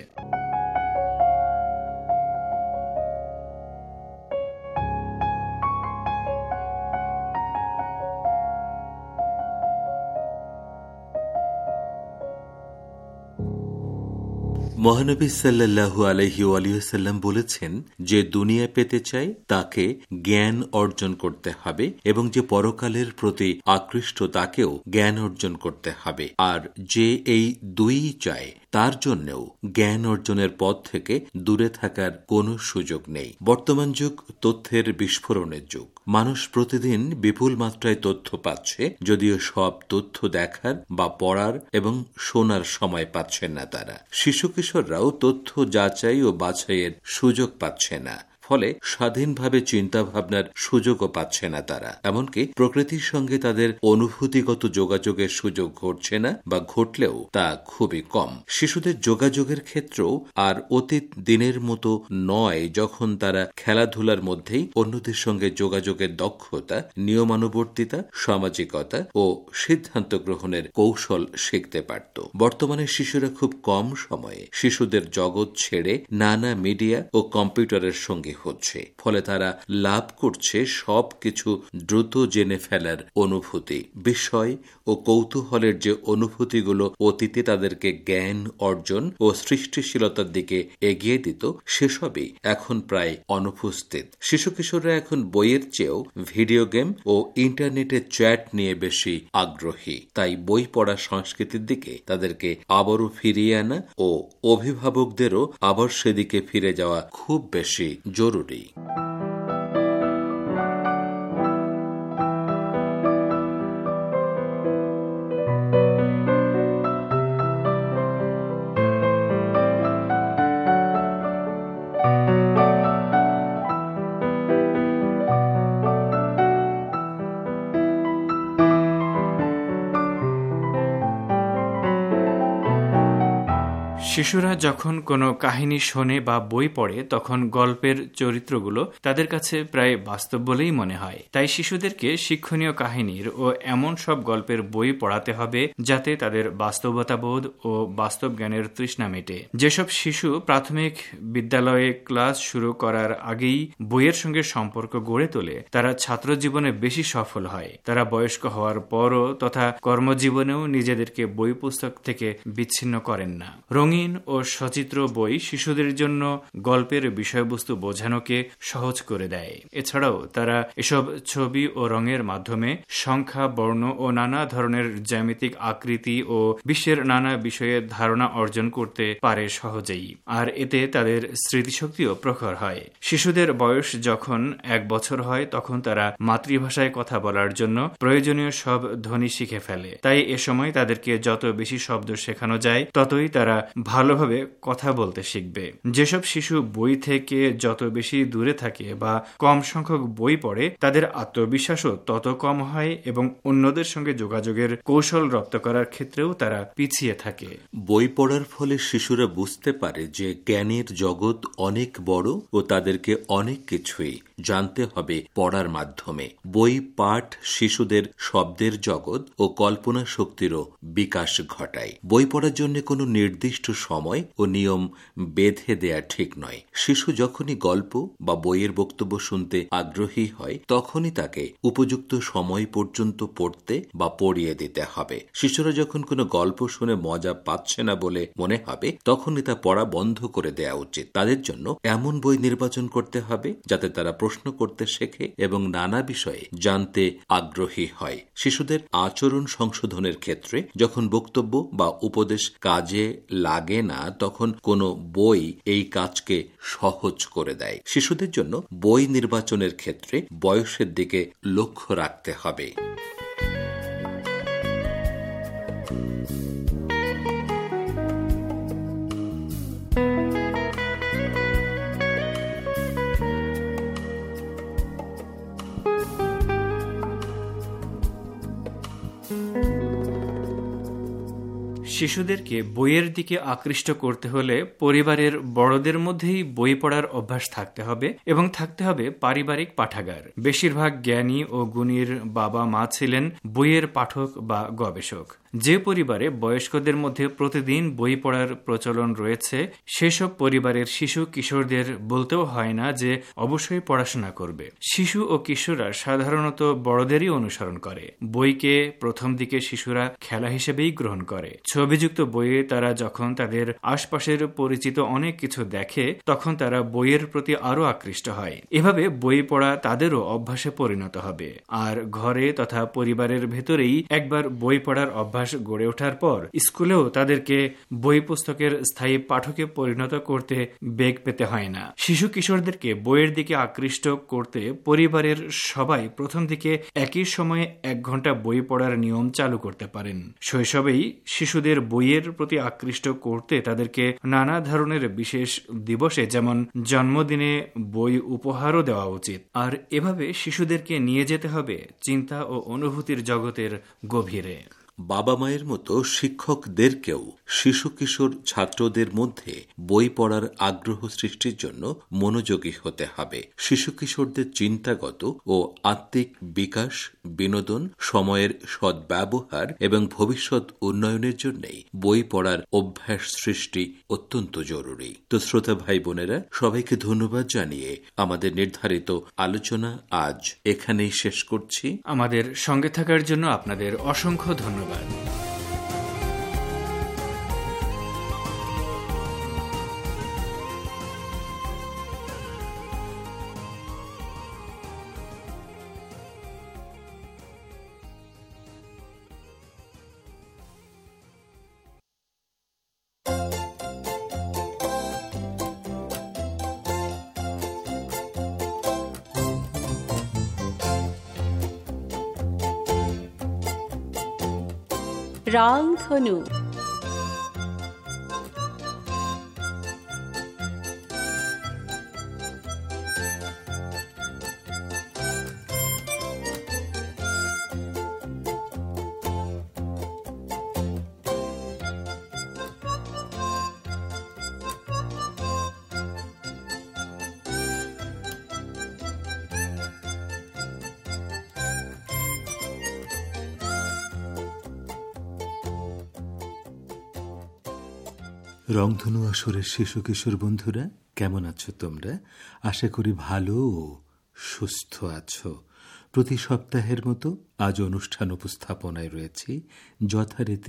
মহানবী সাল্লাল্লাহু আলাইহি ওয়াসাল্লাম বলেছেন, যে দুনিয়া পেতে চায় তাকে জ্ঞান অর্জন করতে হবে এবং যে পরকালের প্রতি আকৃষ্ট তাকেও জ্ঞান অর্জন করতে হবে, আর যে এই দুই চায় তার জন্যও জ্ঞান অর্জনের পথ থেকে দূরে থাকার কোনো সুযোগ নেই। বর্তমান যুগ তথ্যের বিস্ফোরণের যুগ। মানুষ প্রতিদিন বিপুল মাত্রায় তথ্য পাচ্ছে, যদিও সব তথ্য দেখার বা পড়ার এবং শোনার সময় পাচ্ছেন না তারা। শিশু কিশোররাও তথ্য যাচাই ও বাছাইয়ের সুযোগ পাচ্ছে না, ফলে স্বাধীনভাবে চিন্তা ভাবনার সুযোগও পাচ্ছে না তারা। এমনকি প্রকৃতির সঙ্গে তাদের অনুভূতিগত যোগাযোগের সুযোগ ঘটছে না, বা ঘটলেও তা খুবই কম। শিশুদের যোগাযোগের ক্ষেত্রেও আর অতীত দিনের মতো নয়, যখন তারা খেলাধুলার মধ্যেই অন্যদের সঙ্গে যোগাযোগের দক্ষতা, নিয়মানুবর্তিতা, সামাজিকতা ও সিদ্ধান্ত গ্রহণের কৌশল শিখতে পারত। বর্তমানে শিশুরা খুব কম সময়ে শিশুদের জগৎ ছেড়ে নানা মিডিয়া ও কম্পিউটারের সঙ্গে হচ্ছে, ফলে তারা লাভ করছে সব কিছু দ্রুত জেনে ফেলার অনুভূতি। বিষয় ও কৌতূহলের যে অনুভূতিগুলো অতীতে তাদেরকে জ্ঞান অর্জন ও সৃষ্টিশীলতার দিকে এগিয়ে দিত, সেসবই এখন প্রায় অনুপস্থিত। শিশু কিশোররা এখন বইয়ের চেয়েও ভিডিও গেম ও ইন্টারনেটে চ্যাট নিয়ে বেশি আগ্রহী। তাই বই পড়া সংস্কৃতির দিকে তাদেরকে আবারও ফিরিয়ে আনা ও অভিভাবকদেরও আবার সেদিকে ফিরে যাওয়া খুব বেশি জরুরি। শিশুরা যখন কোনো কাহিনী শোনে বা বই পড়ে, তখন গল্পের চরিত্রগুলো তাদের কাছে প্রায় বাস্তব বলেই মনে হয়। তাই শিশুদেরকে শিক্ষণীয় কাহিনীর ও এমন সব গল্পের বই পড়াতে হবে যাতে তাদের বাস্তবতাবোধ ও বাস্তব জ্ঞানের তৃষ্ণা মেটে। যেসব শিশু প্রাথমিক বিদ্যালয়ে ক্লাস শুরু করার আগেই বইয়ের সঙ্গে সম্পর্ক গড়ে তোলে, তারা ছাত্র জীবনে বেশি সফল হয়। তারা বয়স্ক হওয়ার পরও তথা কর্মজীবনেও নিজেদেরকে বই পুস্তক থেকে বিচ্ছিন্ন করেন না। রঙিন রঙিন ও সচিত্র বই শিশুদের জন্য গল্পের বিষয়বস্তু বোঝানোকে সহজ করে দেয়। এছাড়াও তারা এসব ছবি ও রঙের মাধ্যমে সংখ্যা, বর্ণ ও নানা ধরনের জ্যামিতিক আকৃতি ও বিশ্বের নানা বিষয়ে ধারণা অর্জন করতে পারে সহজেই। আর এতে তাদের স্মৃতিশক্তিও প্রখর হয়। শিশুদের বয়স যখন এক বছর হয় তখন তারা মাতৃভাষায় কথা বলার জন্য প্রয়োজনীয় সব ধ্বনি শিখে ফেলে। তাই এ সময় তাদেরকে যত বেশি শব্দ শেখানো যায় ততই তারা ভালোভাবে কথা বলতে শিখবে। যেসব শিশু বই থেকে যত বেশি দূরে থাকে বা কম সংখ্যক বই পড়ে তাদের আত্মবিশ্বাসও তত কম হয় এবং অন্যদের সঙ্গে যোগাযোগের কৌশল রপ্ত করার ক্ষেত্রেও তারা পিছিয়ে থাকে। বই পড়ার ফলে শিশুরা বুঝতে পারে যে জ্ঞানের জগৎ অনেক বড় ও তাদেরকে অনেক কিছুই জানতে হবে পড়ার মাধ্যমে। বই পাঠ শিশুদের শব্দের জগৎ ও কল্পনা শক্তিরও বিকাশ ঘটায়। বই পড়ার জন্য কোনো নির্দিষ্ট সময় ও নিয়ম বেঁধে দেয়া ঠিক নয়। শিশু যখনই গল্প বা বইয়ের বক্তব্য শুনতে আগ্রহী হয় তখনই তাকে উপযুক্ত সময় পর্যন্ত পড়তে বা পড়িয়ে দিতে হবে। শিশুরা যখন কোনো গল্প শুনে মজা পাচ্ছে না বলে মনে হবে তখনই তা পড়া বন্ধ করে দেওয়া উচিত। তাদের জন্য এমন বই নির্বাচন করতে হবে যাতে তারা প্রশ্ন করতে শেখে এবং নানা বিষয়ে জানতে আগ্রহী হয়। শিশুদের আচরণ সংশোধনের ক্ষেত্রে যখন বক্তব্য বা উপদেশ কাজে লাগে না তখন কোনো বই এই কাজকে সহজ করে দেয়। শিশুদের জন্য বই নির্বাচনের ক্ষেত্রে বয়সের দিকে লক্ষ্য রাখতে হবে। শিশুদেরকে বইয়ের দিকে আকৃষ্ট করতে হলে পরিবারের বড়দের মধ্যেই বই পড়ার অভ্যাস থাকতে হবে এবং থাকতে হবে পারিবারিক পাঠাগার। বেশিরভাগ জ্ঞানী ও গুণীর বাবা মা ছিলেন বইয়ের পাঠক বা গবেষক। যে পরিবারে বয়স্কদের মধ্যে প্রতিদিন বই পড়ার প্রচলন রয়েছে সেসব পরিবারের শিশু কিশোরদের বলতেও হয় না যে অবশ্যই পড়াশোনা করবে। শিশু ও কিশোররা সাধারণত বড়দেরই অনুসরণ করে। বইকে প্রথম দিকে শিশুরা খেলা হিসেবেই গ্রহণ করে। ছবিযুক্ত বইয়ে তারা যখন তাদের আশপাশের পরিচিত অনেক কিছু দেখে তখন তারা বইয়ের প্রতি আরো আকৃষ্ট হয়। এভাবে বই পড়া তাদেরও অভ্যাসে পরিণত হবে। আর ঘরে তথা পরিবারের ভেতরেই একবার বই পড়ার অভ্যাস গড়ে ওঠার পর স্কুলেও তাদেরকে বই পুস্তকের স্থায়ী পাঠকে পরিণত করতে বেগ পেতে হয় না। শিশু কিশোরদেরকে বইয়ের দিকে আকৃষ্ট করতে পরিবারের সবাই প্রথম দিকে একই সময়ে এক ঘন্টা বই পড়ার নিয়ম চালু করতে পারেন। শৈশবেই শিশুদের বইয়ের প্রতি আকৃষ্ট করতে তাদেরকে নানা ধরনের বিশেষ দিবসে যেমন জন্মদিনে বই উপহারও দেওয়া উচিত। আর এভাবে শিশুদেরকে নিয়ে যেতে হবে চিন্তা ও অনুভূতির জগতের গভীরে। বাবা মায়ের মতো শিক্ষকদেরকেও শিশু কিশোর ছাত্রদের মধ্যে বই পড়ার আগ্রহ সৃষ্টির জন্য মনোযোগী হতে হবে। শিশু কিশোরদের চিন্তাগত ও আত্মিক বিকাশ, বিনোদন, সময়ের সদ্ব্যবহার এবং ভবিষ্যৎ উন্নয়নের জন্যই বই পড়ার অভ্যাস সৃষ্টি অত্যন্ত জরুরি। তো শ্রোতা ভাই বোনেরা, সবাইকে ধন্যবাদ জানিয়ে আমাদের নির্ধারিত আলোচনা আজ এখানেই শেষ করছি। আমাদের সঙ্গে থাকার জন্য আপনাদের অসংখ্য ধন্যবাদ। রংধনু। রংধনু আসরের শিশু কিশোর বন্ধুরা, কেমন আছো তোমরা? আশা করি ভালো ও সুস্থ আছো। প্রতি সপ্তাহের মতো আজ অনুষ্ঠান উপস্থাপনায় রয়েছি যথারীতি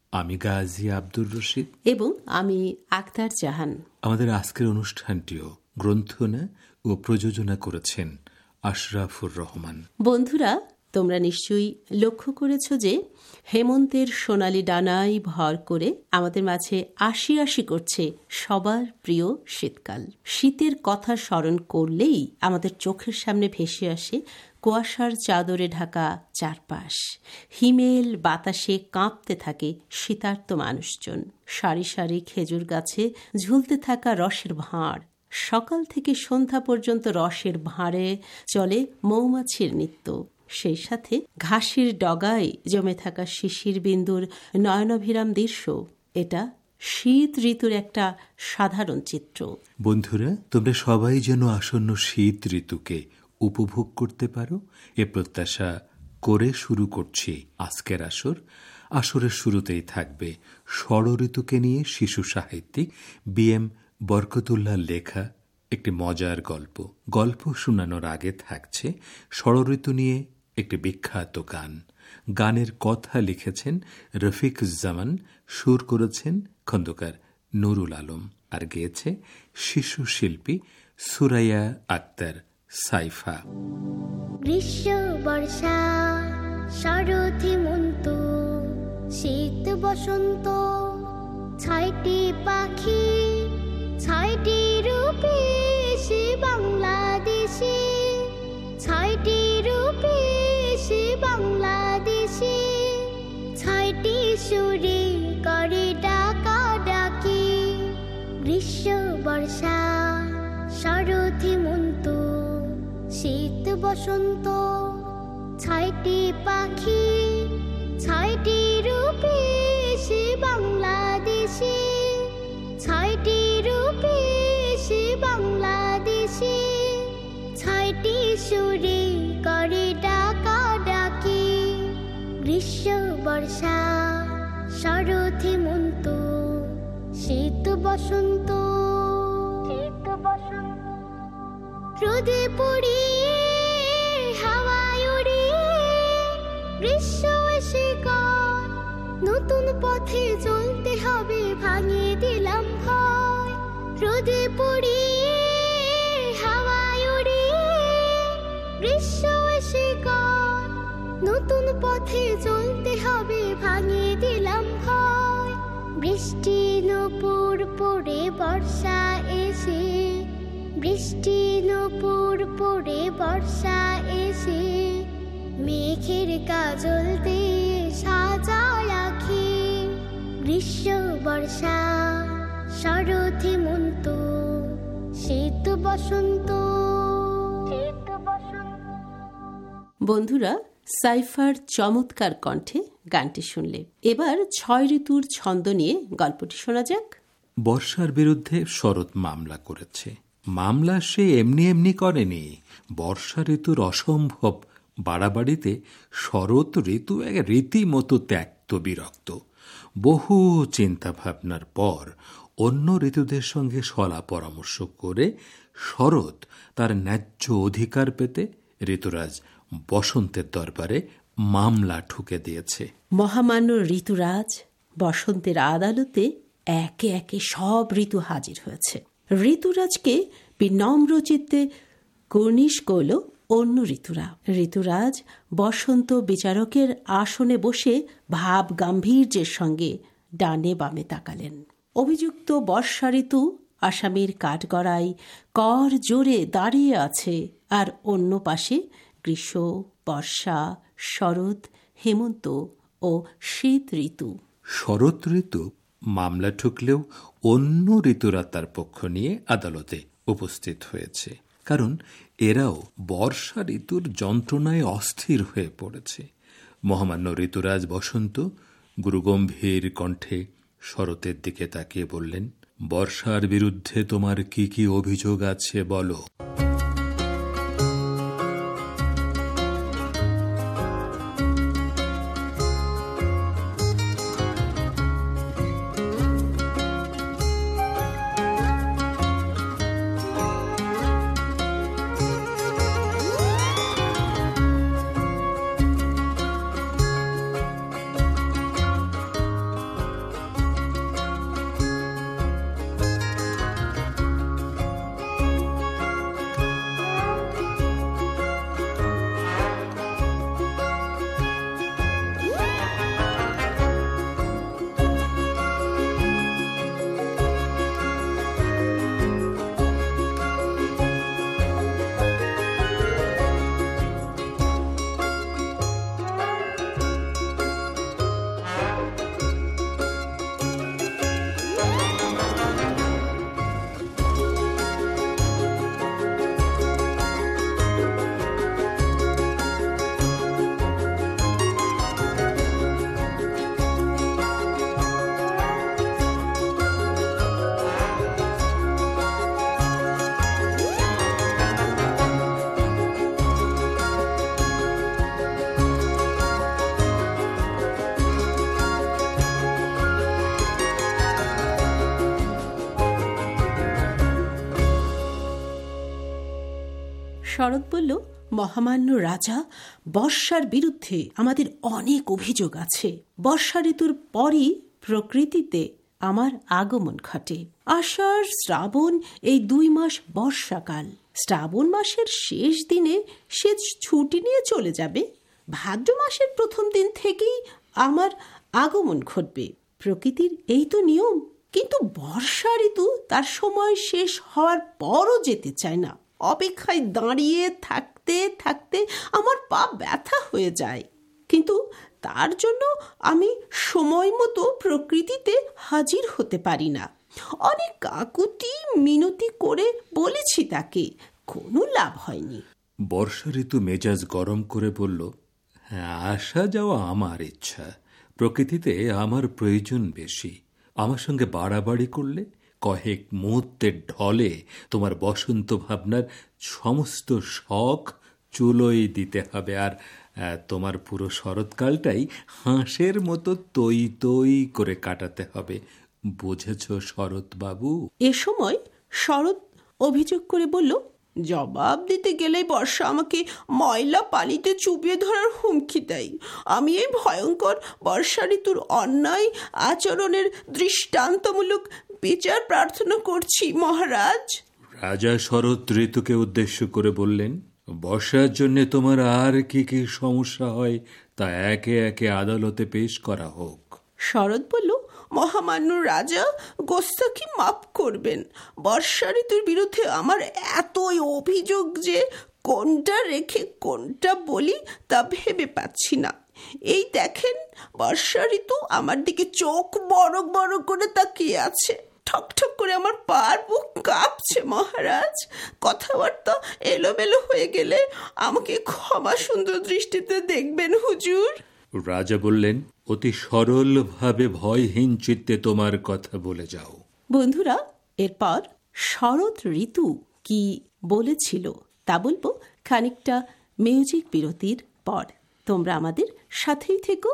আমি গাজী আব্দুর রশিদ এবং আমি আক্তার জাহান। আমাদের আজকের অনুষ্ঠানটিও গ্রন্থনা ও প্রযোজনা করেছেন আশরাফুর রহমান। বন্ধুরা, তোমরা নিশ্চয়ই লক্ষ্য করেছ যে হেমন্তের সোনালি ডানায় ভর করে আমাদের মাঝে আশি আশি করছে সবার প্রিয় শীতকাল। শীতের কথা স্মরণ করলেই আমাদের চোখের সামনে ভেসে আসে কুয়াশার চাদরে ঢাকা চারপাশ, হিমেল বাতাসে কাঁপতে থাকে শীতার্ত মানুষজন, সারি সারি খেজুর গাছে ঝুলতে থাকা রসের ভাঁড়, সকাল থেকে সন্ধ্যা পর্যন্ত রসের ভাঁড়ে চলে মৌমাছির নৃত্য, সেই সাথে ঘাসের ডগায় জমে থাকা শিশির বিন্দুর নয়নাভিরাম দৃশ্য। এটা শীত ঋতুর একটা সাধারণ চিত্র। বন্ধুরা, তোমরা সবাই যেন আসন্ন শীত ঋতুকে উপভোগ করতে পারো এ প্রত্যাশা করে শুরু করছি আজকের আসর। আসরের শুরুতেই থাকবে ষড় ঋতুকে নিয়ে শিশু সাহিত্যিক বি এম বরকতুল্লাহর লেখা একটি মজার গল্প। গল্প শোনানোর আগে থাকছে ষড় ঋতু নিয়ে একটি বিখ্যাত গান। গানের কথা লিখেছেন রফিকুজ্জামান, সুর করেছেন খন্দকার নুরুল আলম, আর গেয়েছে শিশু শিল্পী সুরাইয়া আক্তার সাইফা। গ্রীষ্ম, বর্ষা, শরৎ, হেমন্ত, শীত, বসন্ত, ছয়টি পাখি, ছয়টি রূপে সে বাংলাদেশে, ছয়টি রূপে সে বাংলাদেশে, ছয়টি সুরে করে ডাকা ডাকি। গ্রীষ্ম, বর্ষা, শরৎ, হেমন্ত, শীত, বসন্ত, ছয়টি পাখি, ছয়টি রূপে সে বাংলাদেশে, ছয়টি রূপে সে বাংলাদেশে, ছয়টি সুরে করে ডাকা ডাকি। গ্রীষ্ম, বর্ষা, শরৎ, হেমন্ত, শীত, বসন্ত, শীত, বসন্ত, রোদে পুড়িয়ে হাওয়ায় উড়িয়ে গ্রীষ্ম এসে কর, নতুন পথে চলতে হবে, ভাঙিয়ে দিলাম ভয়। রোদে পুড়িয়ে হাওয়ায় উড়িয়ে গ্রীষ্ম এসে কর, নতুন পথে চলতে হবে, ভাঙিয়ে দিলাম ভয়। বৃষ্টি নূপুর পড়ে বর্ষা এসে, বৃষ্টি নূপুর পড়ে বর্ষা এসে, মেঘের কাজল দিয়ে সাজায় রাখি। গ্রীষ্ম, বর্ষা, শরৎ, হেমন্ত, শীত, বসন্ত, শীত, বসন্ত। বন্ধুরা, সাইফার চমৎকার কণ্ঠে গানটি শুনলে। এবার ছয় ঋতুর ছন্দ নিয়ে গল্পটি শোনা যাক। বর্ষার বিরুদ্ধে শরৎ মামলা করেছে। মামলা সে এমনি এমনি করেনি। বর্ষা ঋতুর অসম্ভব বাড়াবাড়িতে শরৎ ঋতু এক রীতিমতো ত্যক্ত বিরক্ত। বহু চিন্তা ভাবনার পর অন্য ঋতুদের সঙ্গে সলা পরামর্শ করে শরৎ তার ন্যায্য অধিকার পেতে ঋতুরাজ বসন্তের দরবারে মামলা ঠুকে দিয়েছে। মহামান্য ঋতুরাজ বসন্তের আদালতে একে একে সব ঋতু হাজির হয়েছে। ঋতুরাজকে বিনম্র চিত্তে কর্নিশ করল অন্য ঋতুরা। ঋতুরাজ বসন্ত বিচারকের আসনে বসে ভাব গাম্ভীর্যের সঙ্গে ডানে বামে তাকালেন। অভিযুক্ত বর্ষা ঋতু আসামির কাঠগড়ায় কর জোরে দাঁড়িয়ে আছে, আর অন্য পাশে গ্রীষ্ম, বর্ষা, শরৎ, হেমন্ত ও শীত ঋতু। শরৎ ঋতু মামলা ঠুকলেও অন্য ঋতুরা তার পক্ষ নিয়ে আদালতে উপস্থিত হয়েছে, কারণ এরাও বর্ষা ঋতুর যন্ত্রণায় অস্থির হয়ে পড়েছে। মহামান্য ঋতুরাজ বসন্ত গুরুগম্ভীর কণ্ঠে শরতের দিকে তাকিয়ে বললেন, বর্ষার বিরুদ্ধে তোমার কি কি অভিযোগ আছে বলো। শরৎ বলল, মহামান্য রাজা, বর্ষার বিরুদ্ধে আমাদের অনেক অভিযোগ আছে। বর্ষা ঋতুর পরই প্রকৃতিতে আমার আগমন ঘটে। আষাঢ় শ্রাবণ এই দুই মাস বর্ষাকাল। শ্রাবণ মাসের শেষ দিনে সে ছুটি নিয়ে চলে যাবে। ভাদ্র মাসের প্রথম দিন থেকেই আমার আগমন ঘটবে। প্রকৃতির এই তো নিয়ম। কিন্তু বর্ষা ঋতু তার সময় শেষ হওয়ার পরও যেতে চায় না। অপেক্ষায় দাঁড়িয়ে থাকতে থাকতে আমার পা ব্যথা হয়ে যায়। কিন্তু তার জন্য আমি সময় মতো প্রকৃতিতে হাজির হতে পারি না। অনেক কাকুতি মিনতি করে বলেছি তাকে, কোনো লাভ হয়নি। বর্ষা ঋতু মেজাজ গরম করে বলল, হ্যাঁ, আসা যাওয়া আমার ইচ্ছা, প্রকৃতিতে আমার প্রয়োজন বেশি। আমার সঙ্গে বাড়াবাড়ি করলে কয়েক মুহূর্তের ঢলে তোমার বসন্ত ভাবনার সমস্ত শখ চুলোই দিতে হবে, আর তোমার পুরো শরৎকালটাই হাঁসের মতো তৈ তৈ করে কাটাতে হবে। বুঝেছ শরৎ বাবু? এ সময় শরৎ অভিযোগ করে বলল, জবাব দিতে গেলেই বর্ষা আমাকে ময়লা পানিতে চুবিয়ে ধরার হুমকি দেয়। আমি এই ভয়ঙ্কর বর্ষা ঋতুর অন্যায় আচরণের দৃষ্টান্তমূলক বিচার প্রার্থনা করছি মহারাজ। রাজা শরৎ ঋতুকে উদ্দেশ্য করে বললেন, বর্ষার জন্য তোমার আর কি কি সমস্যা হয় তা একে একে আদালতে পেশ করা হোক। শরৎ বলল, মহামান্য রাজা, গোস্তাকি মাফ করবেন। বর্ষা ঋতুর বিরুদ্ধে আমার এতই অভিযোগ যে কোনটা রেখে কোনটা বলি তা ভেবে পাচ্ছি না। এই দেখেন, বর্ষা ঋতু আমার দিকে চোখ বড় বড় করে তাকিয়ে আছে। ঠক ঠক করে আমার পার বুক কাঁপছে মহারাজ। কথাবার্তা এলোমেলো হয়ে গেলে আমাকে ক্ষমা সুন্দর দৃষ্টিতে দেখবেন হুজুর। রাজা বললেন, অতি সরল ভাবে ভয়হীন চিত্তে তোমার কথা বলে যাও। বন্ধুরা, এরপর শরৎ ঋতু কি বলেছিল তা বলবো খানিকটা মিউজিক বিরতির পর। তোমরা আমাদের সাথেই থেকো।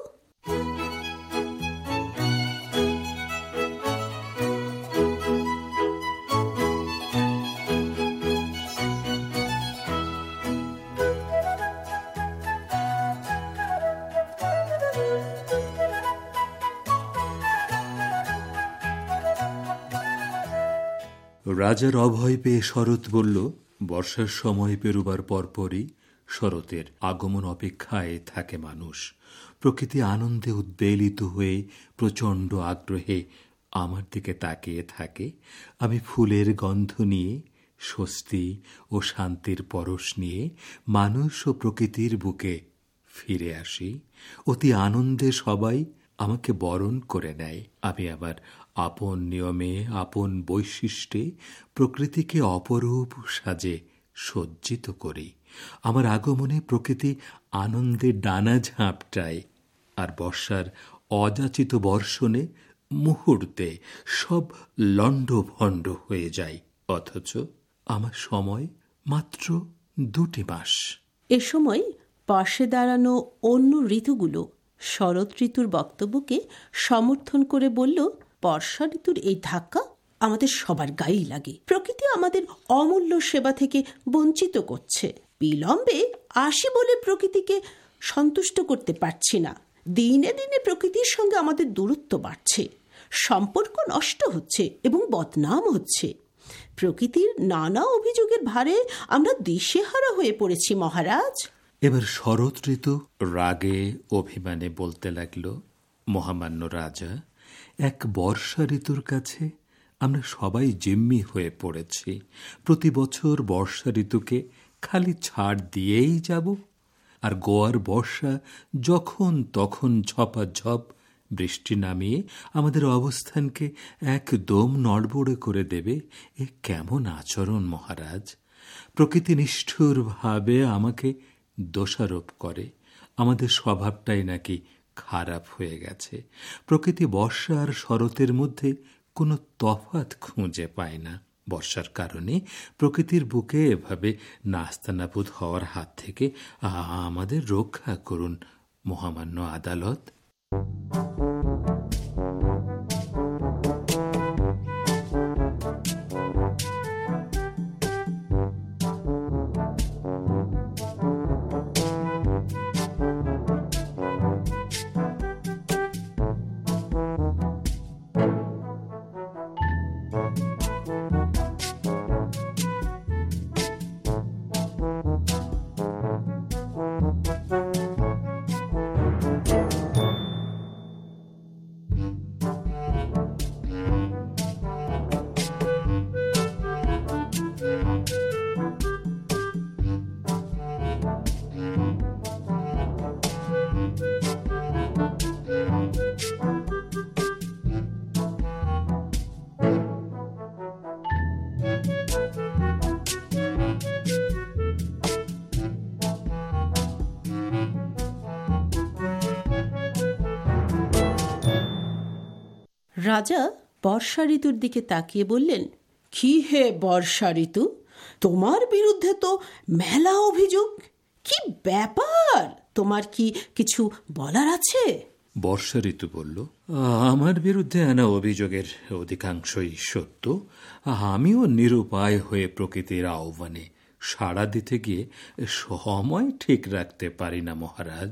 রাজার অভয় পেয়ে শরৎ বলল, বর্ষার সময় পেরুবার পরপরই শরতের আগমন অপেক্ষায় থাকে মানুষ। প্রকৃতি আনন্দে উদ্বেলিত হয়ে প্রচণ্ড আগ্রহে আমার দিকে তাকিয়ে থাকে। আমি ফুলের গন্ধ নিয়ে, স্বস্তি ও শান্তির পরশ নিয়ে মানুষ ও প্রকৃতির বুকে ফিরে আসি। অতি আনন্দে সবাই আমাকে বরণ করে নেয়। আমি আবার আপন নিয়মে, আপন বৈশিষ্ট্যে প্রকৃতিকে অপরূপ সাজে সজ্জিত করি। আমার আগমনে প্রকৃতি আনন্দে ডানা ঝাপটায়, আর বর্ষার অযাচিত বর্ষণে মুহূর্তে সব লণ্ডভণ্ড হয়ে যায়। অথচ আমার সময় মাত্র দুটি মাস। এ সময় পাশে দাঁড়ানো অন্য ঋতুগুলো শরৎ ঋতুর বক্তব্যকে সমর্থন করে বলল, বর্ষা ঋতুর এই ধাক্কা আমাদের সবার গায়েই লাগে। প্রকৃতি আমাদের অমূল্য সেবা থেকে বঞ্চিত করছে। বিলম্বে আসি বলে প্রকৃতিকে সন্তুষ্ট করতে পারছি না। দিনে দিনে প্রকৃতির সঙ্গে আমাদের দূরত্ব বাড়ছে, সম্পর্ক নষ্ট হচ্ছে এবং বদনাম হচ্ছে। প্রকৃতির নানা অভিযোগের ভারে আমরা দিশেহারা হয়ে পড়েছি মহারাজ। এবার শরৎ ঋতু রাগে অভিমানে বলতে লাগল, মহামান্য রাজা, এক বর্ষা ঋতুর কাছে আমরা সবাই জিম্মি হয়ে পড়েছি। প্রতি বছর বর্ষা ঋতুকে খালি ছাড় দিয়েই যাব, আর গোয়ার বর্ষা যখন তখন ঝপাঝপ বৃষ্টি নামিয়ে আমাদের অবস্থানকে একদম নড়বড়ে করে দেবে। এ কেমন আচরণ মহারাজ! প্রকৃতি নিষ্ঠুরভাবে আমাকে দোষারোপ করে। আমাদের স্বভাবটাই নাকি খারাপ হয়ে গেছে। প্রকৃতি বর্ষা আর শরতের মধ্যে কোনো তফাৎ খুঁজে পায় না। বর্ষার কারণে প্রকৃতির বুকে এভাবে নাস্তানাবুদ হওয়ার হাত থেকে আমাদের রক্ষা করুন মহামান্য আদালত। রাজা বর্ষা ঋতুর দিকে তাকিয়ে বললেন, কি হে বর্ষা ঋতু, তোমার বিরুদ্ধে তো মেলা অভিযোগ। কি ব্যাপার, তোমার কি কিছু বলার আছে? বর্ষা ঋতু বলল, আমার বিরুদ্ধে আনা অভিযোগের অধিকাংশই সত্য। আমিও নিরুপায় হয়ে প্রকৃতির আহ্বানে সাড়া দিতে গিয়ে সময় ঠিক রাখতে পারি না মহারাজ।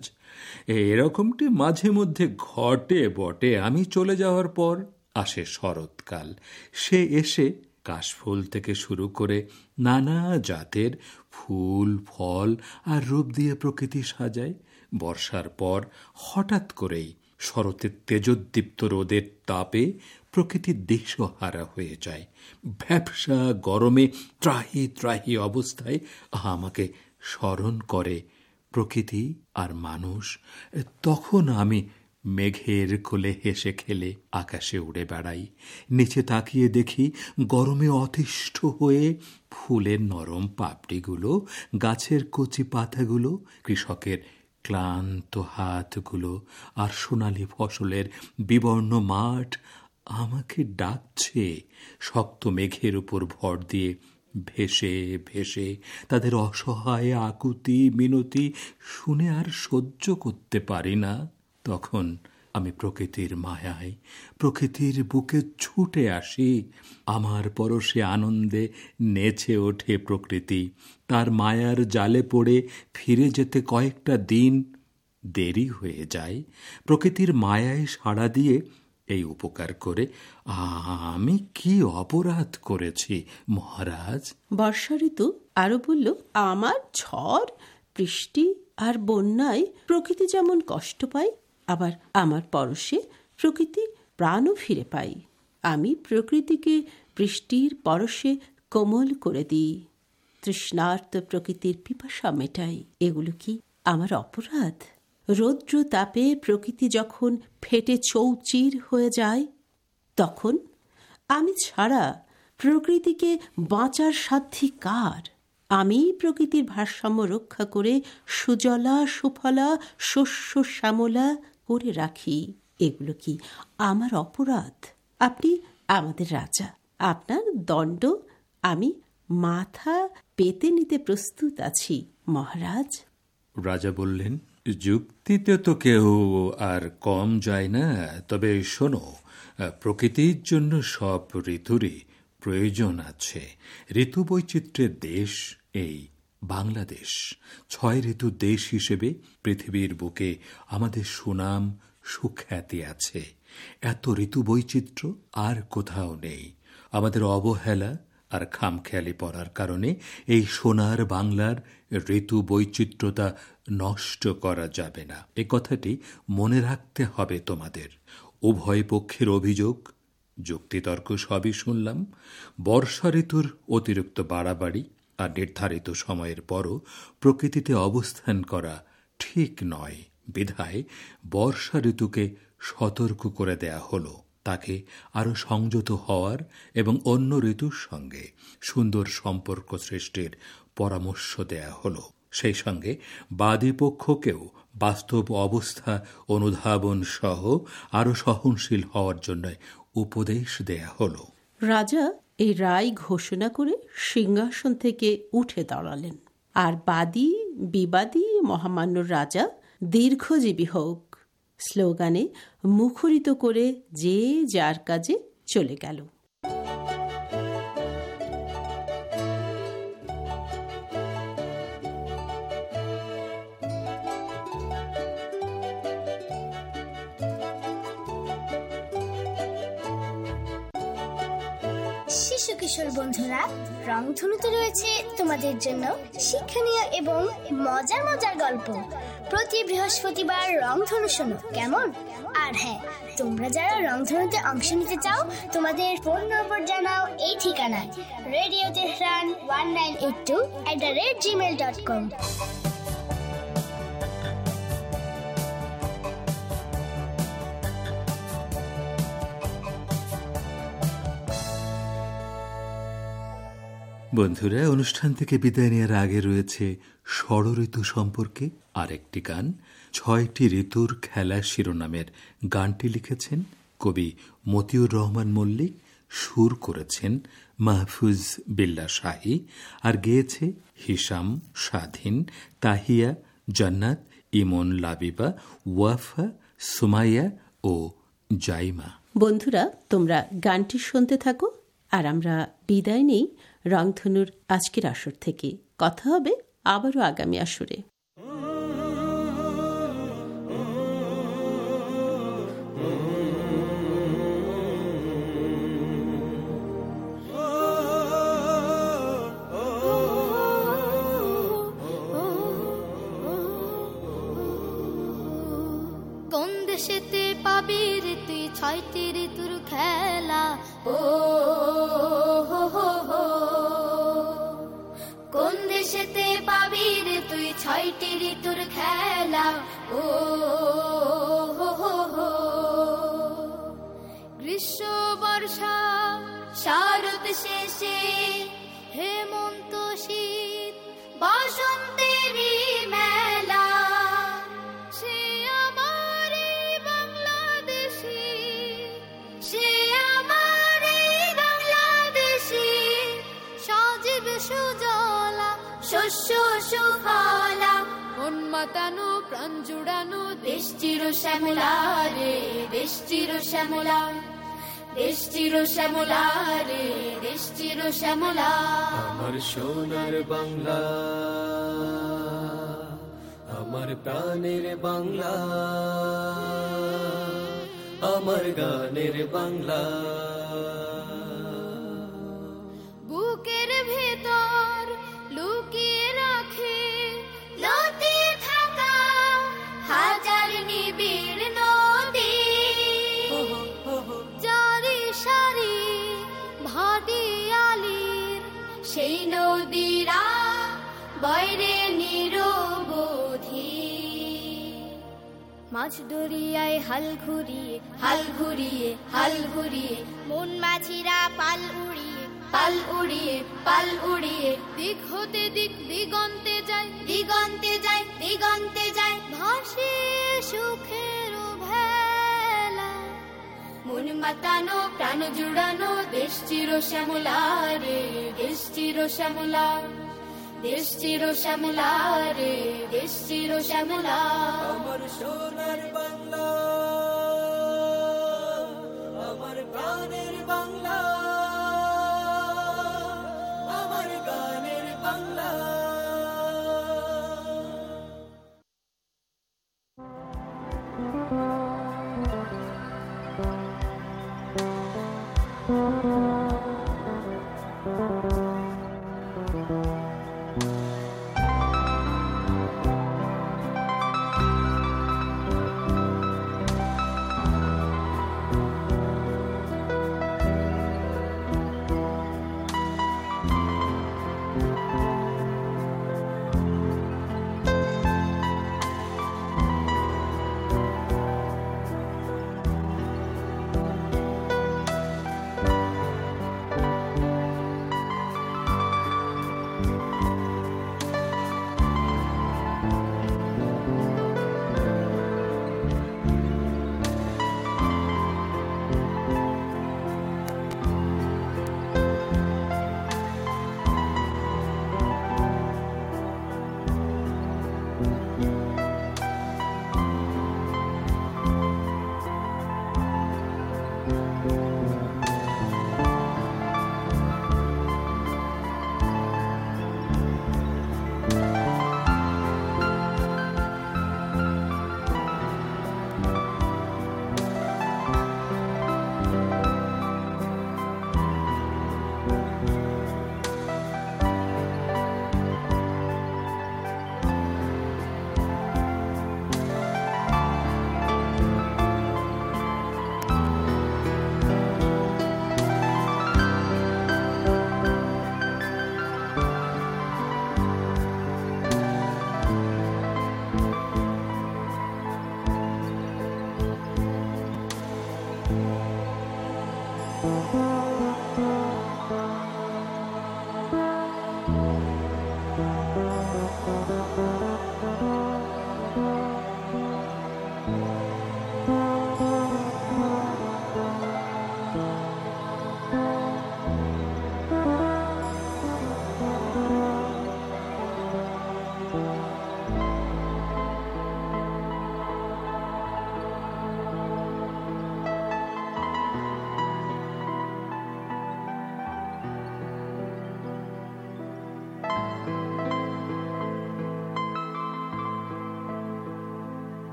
এরকমটি মাঝে মধ্যে ঘটে বটে। আমি চলে যাওয়ার পর আসে শরৎকাল। সে এসে কাশফুল থেকে শুরু করে নানা জাতের ফুল, ফল আর রূপ দিয়ে প্রকৃতি সাজায়। বর্ষার পর হঠাৎ করেই শরতের তেজোদ্দীপ্ত রোদের তাপে প্রকৃতি দিশহারা হয়ে যায়। ভ্যাপসা গরমে ত্রাহি ত্রাহি অবস্থায় আমাকে স্মরণ করে প্রকৃতি আর মানুষ। তখন আমি মেঘের কোলে হেসে খেলে আকাশে উড়ে বেড়াই। নিচে তাকিয়ে দেখি গরমে অতিষ্ঠ হয়ে ফুলের নরম পাপড়িগুলো, গাছের কচি পাতাগুলো, কৃষকের ক্লান্ত হাতগুলো আর সোনালি ফসলের বিবর্ণ মাঠ আমাকে ডাকছে। শক্ত মেঘের উপর ভর দিয়ে ভেসে ভেসে তাদের অসহায় আকুতি মিনতি শুনে আর সহ্য করতে পারি না। তখন আমি প্রকৃতির মায়ায় প্রকৃতির বুকে ছুটে আসি। আমার পরশে আনন্দে নেচে ওঠে প্রকৃতি। তার মায়ার জালে পড়ে ফিরে যেতে কয়েকটা দিন দেরি হয়ে যায়। প্রকৃতির মায়ায় সাড়া দিয়ে এই উপকার করে আমি কি অপরাধ করেছি মহারাজ? বর্ষা ঋতু আরো বলল, আমার ঝড়, বৃষ্টি আর বন্যায় প্রকৃতি যেমন কষ্ট পায়, আবার আমার পরশে প্রকৃতি প্রাণও ফিরে পাই। আমি প্রকৃতিকে বৃষ্টির পরশে কোমল করে দিই, তৃষ্ণার্ত প্রকৃতির পিপাসা মেটাই। এগুলো কি আমার অপরাধ? রৌদ্র তাপে প্রকৃতি যখন ফেটে চৌচির হয়ে যায়, তখন আমি ছাড়া প্রকৃতিকে বাঁচার সাধ্যি কার? আমি প্রকৃতির ভারসাম্য রক্ষা করে সুজলা সুফলা শস্য শ্যামলা করে রাখি। এগুলো কি আমার অপরাধ? আপনি আমাদের রাজা, আপনার দণ্ড আমি মাথা পেতে নিতে প্রস্তুত আছি মহারাজ। রাজা বললেন, যুক্তিতে তো কেউ আর কম যায় না। তবে শোনো, প্রকৃতির জন্য সব ঋতুরই প্রয়োজন আছে। ঋতু বৈচিত্র্যের দেশ এই বাংলাদেশ। ছয় ঋতু দেশ হিসেবে পৃথিবীর বুকে আমাদের সুনাম সুখ্যাতি আছে। এত ঋতু বৈচিত্র্য আর কোথাও নেই। আমাদের অবহেলা আর খামখেয়ালি পড়ার কারণে এই সোনার বাংলার ঋতু বৈচিত্র্যতা নষ্ট করা যাবে না। এ কথাটি মনে রাখতে হবে তোমাদের। উভয় পক্ষের অভিযোগ, যুক্তিতর্ক সবই শুনলাম। বর্ষা ঋতুর অতিরিক্ত বাড়াবাড়ি আর নির্ধারিত সময়ের পরও প্রকৃতিতে অবস্থান করা ঠিক নয়। বিধায় বর্ষা ঋতুকে সতর্ক করে দেয়া হলো। তাকে আরো সংযত হওয়ার এবং অন্য ঋতুর সঙ্গে সুন্দর সম্পর্ক সৃষ্টির পরামর্শ দেয়া হলো। সেই সঙ্গে বাদী পক্ষকেও বাস্তব অবস্থা অনুধাবন সহ আরো সহনশীল হওয়ার জন্য উপদেশ দেয়া হলো। রাজা এই রায় ঘোষণা করে সিংহাসন থেকে উঠে দাঁড়ালেন। আর বাদী বিবাদী মহামান্য রাজা দীর্ঘজীবী হোক স্লোগানে মুখরিত করে যে যার কাজে চলে গেল। শিশু কিশোর বন্ধুরা, রংধনুতে রয়েছে তোমাদের জন্য শিক্ষণীয় এবং মজার মজার গল্প। প্রতি বৃহস্পতিবার রংধনু শোনো কেমন? আর হ্যাঁ, তোমরা যারা রংধনুতে অংশ নিতে চাও, তোমাদের ফোন নম্বর জানাও এই ঠিকানায় radio Tehran one nine eight two at the rate Gmail dot com. বন্ধুরা, অনুষ্ঠান থেকে বিদায় নেওয়ার আগে রয়েছে ষড় ঋতু সম্পর্কে আরেকটি গান। ছয়টি ঋতুর খেলা শিরোনামের গানটি লিখেছেন কবি মতিউর রহমান মল্লিক, সুর করেছেন মাহফুজ বিল্লাহ শাহী, আর গেয়েছে হিসাম, স্বাধীন, তাহিয়া, জান্নাত, ইমন, লাবিবা, ওয়াফা, সুমাইয়া ও জাইমা। বন্ধুরা, তোমরা গানটি শুনতে থাকো আর আমরা বিদায় নেই রংধনুর আজকের আসর থেকে। কথা হবে আবারও আগামী আসরে। কোন দেশেতে পাবি রে তুই ছয়টি ঋতুর খেলা, ও হো হো হো। কোন দেশেতে পাবি রে তুই ছয়টি ঋতুর খেলা, ও হো হো হো। গ্রীষ্ম, বর্ষা, শরৎ শেষে হেমন্ত, শীত, বসন্তেরই মেলা। সে আমার এই বাংলাদেশি, সে আমার এই বাংলাদেশি। সজীব সুজলা, শস্য সুফলা, মন মাতানো, প্রাণ জুড়ানো, দেশ চির শ্যামলা রে, দেশ চির শ্যামলা, দেশ চির শ্যামলা রে, দেশ চির শ্যামলা। আমার সোনার বাংলা, আমার প্রাণের বাংলা, আমার গানের বাংলা। বুকের ভেতর লুকিয়ে রাখে লুকিয়ে থাকা হাজার নিবিড় নদী। জারি সারি ভাটিয়ালির সেই নদীরা বাইরে নিরবধি। মাছ দরিয়ায় হাল ঘুরিয়ে, হাল ঘুরিয়ে, হাল ঘুরিয়ে, মন মাঝিরা পাল উড়িয়ে, পাল উড়িয়ে, পাল উড়িয়ে, দিক হতে দিক দিগন্তে যায়, দিগন্তে যায়, দিগন্তে যায়, ভাসিয়ে সুখের ভেলা। মন মাতানো, প্রাণ জুড়ানো, দেশ চির শ্যামলা রে, দেশ চির শ্যামলা, দেশ চির শ্যামলা রে, দেশ চির শ্যামলা। আমার সোনার বাংলা, আমার প্রাণের বাংলা, আমার গানের Bangla.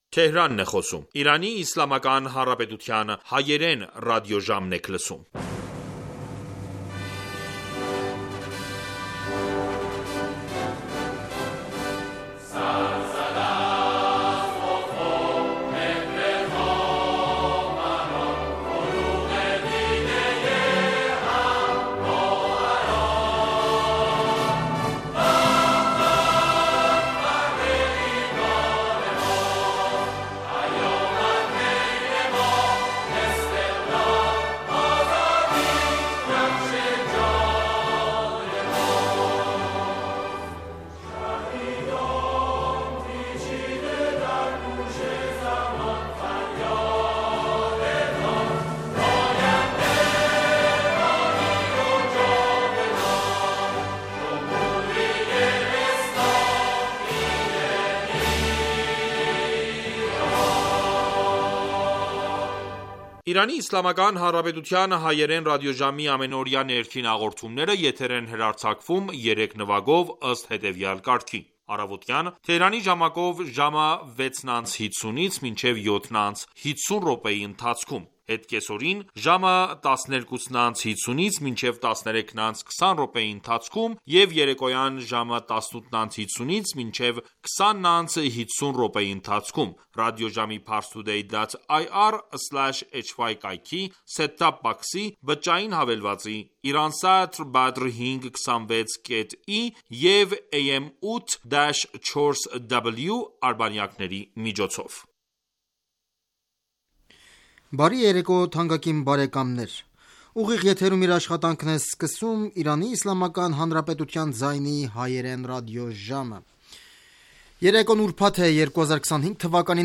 Թեհրանն է խոսում։ Իրանի Իսլամական Հանրապետության հայերեն ռադիոժամն եք լսում։ Իրանի Իսլամական Հանրապետության հայերեն ռադիոժամի ամենօրյա ներքին հաղորդումները եթեր են հեռարձակվում երեք նվագով ըստ հետևյալ կարգի. Առավոտյան Թեհրանի ժամակով ժամը վեցն անց հիսունից մինչև յոթն անց հիսուն րոպեի ընթացքում, հետկեսօրին ժամը տասներկուսն անց հիսունից մինչև տասներեքն անց քսան րոպեի ընթացքում եւ երեկոյան ժամը տասնութն անց հիսունից մինչև քսանն անց հիսուն րոպեի ընթացքում ռադիոժամի parstoday dot i r slash h y կայքի set-top box-ի բջջային հավելվածի Iransat Badr հինգ քսանվեց կետ ի եւ A M ութ չորս W արբանյակների միջոցով։ Բարի երեկո թանկագին բարեկամներ։ Ուղիղ եթերում իր աշխատանքն է սկսում Իրանի Իսլամական Հանրապետության ձայնի հայերեն ռադիոժամը։ Երեկոն ուրբաթ է երկու հազար քսանհինգ թվականի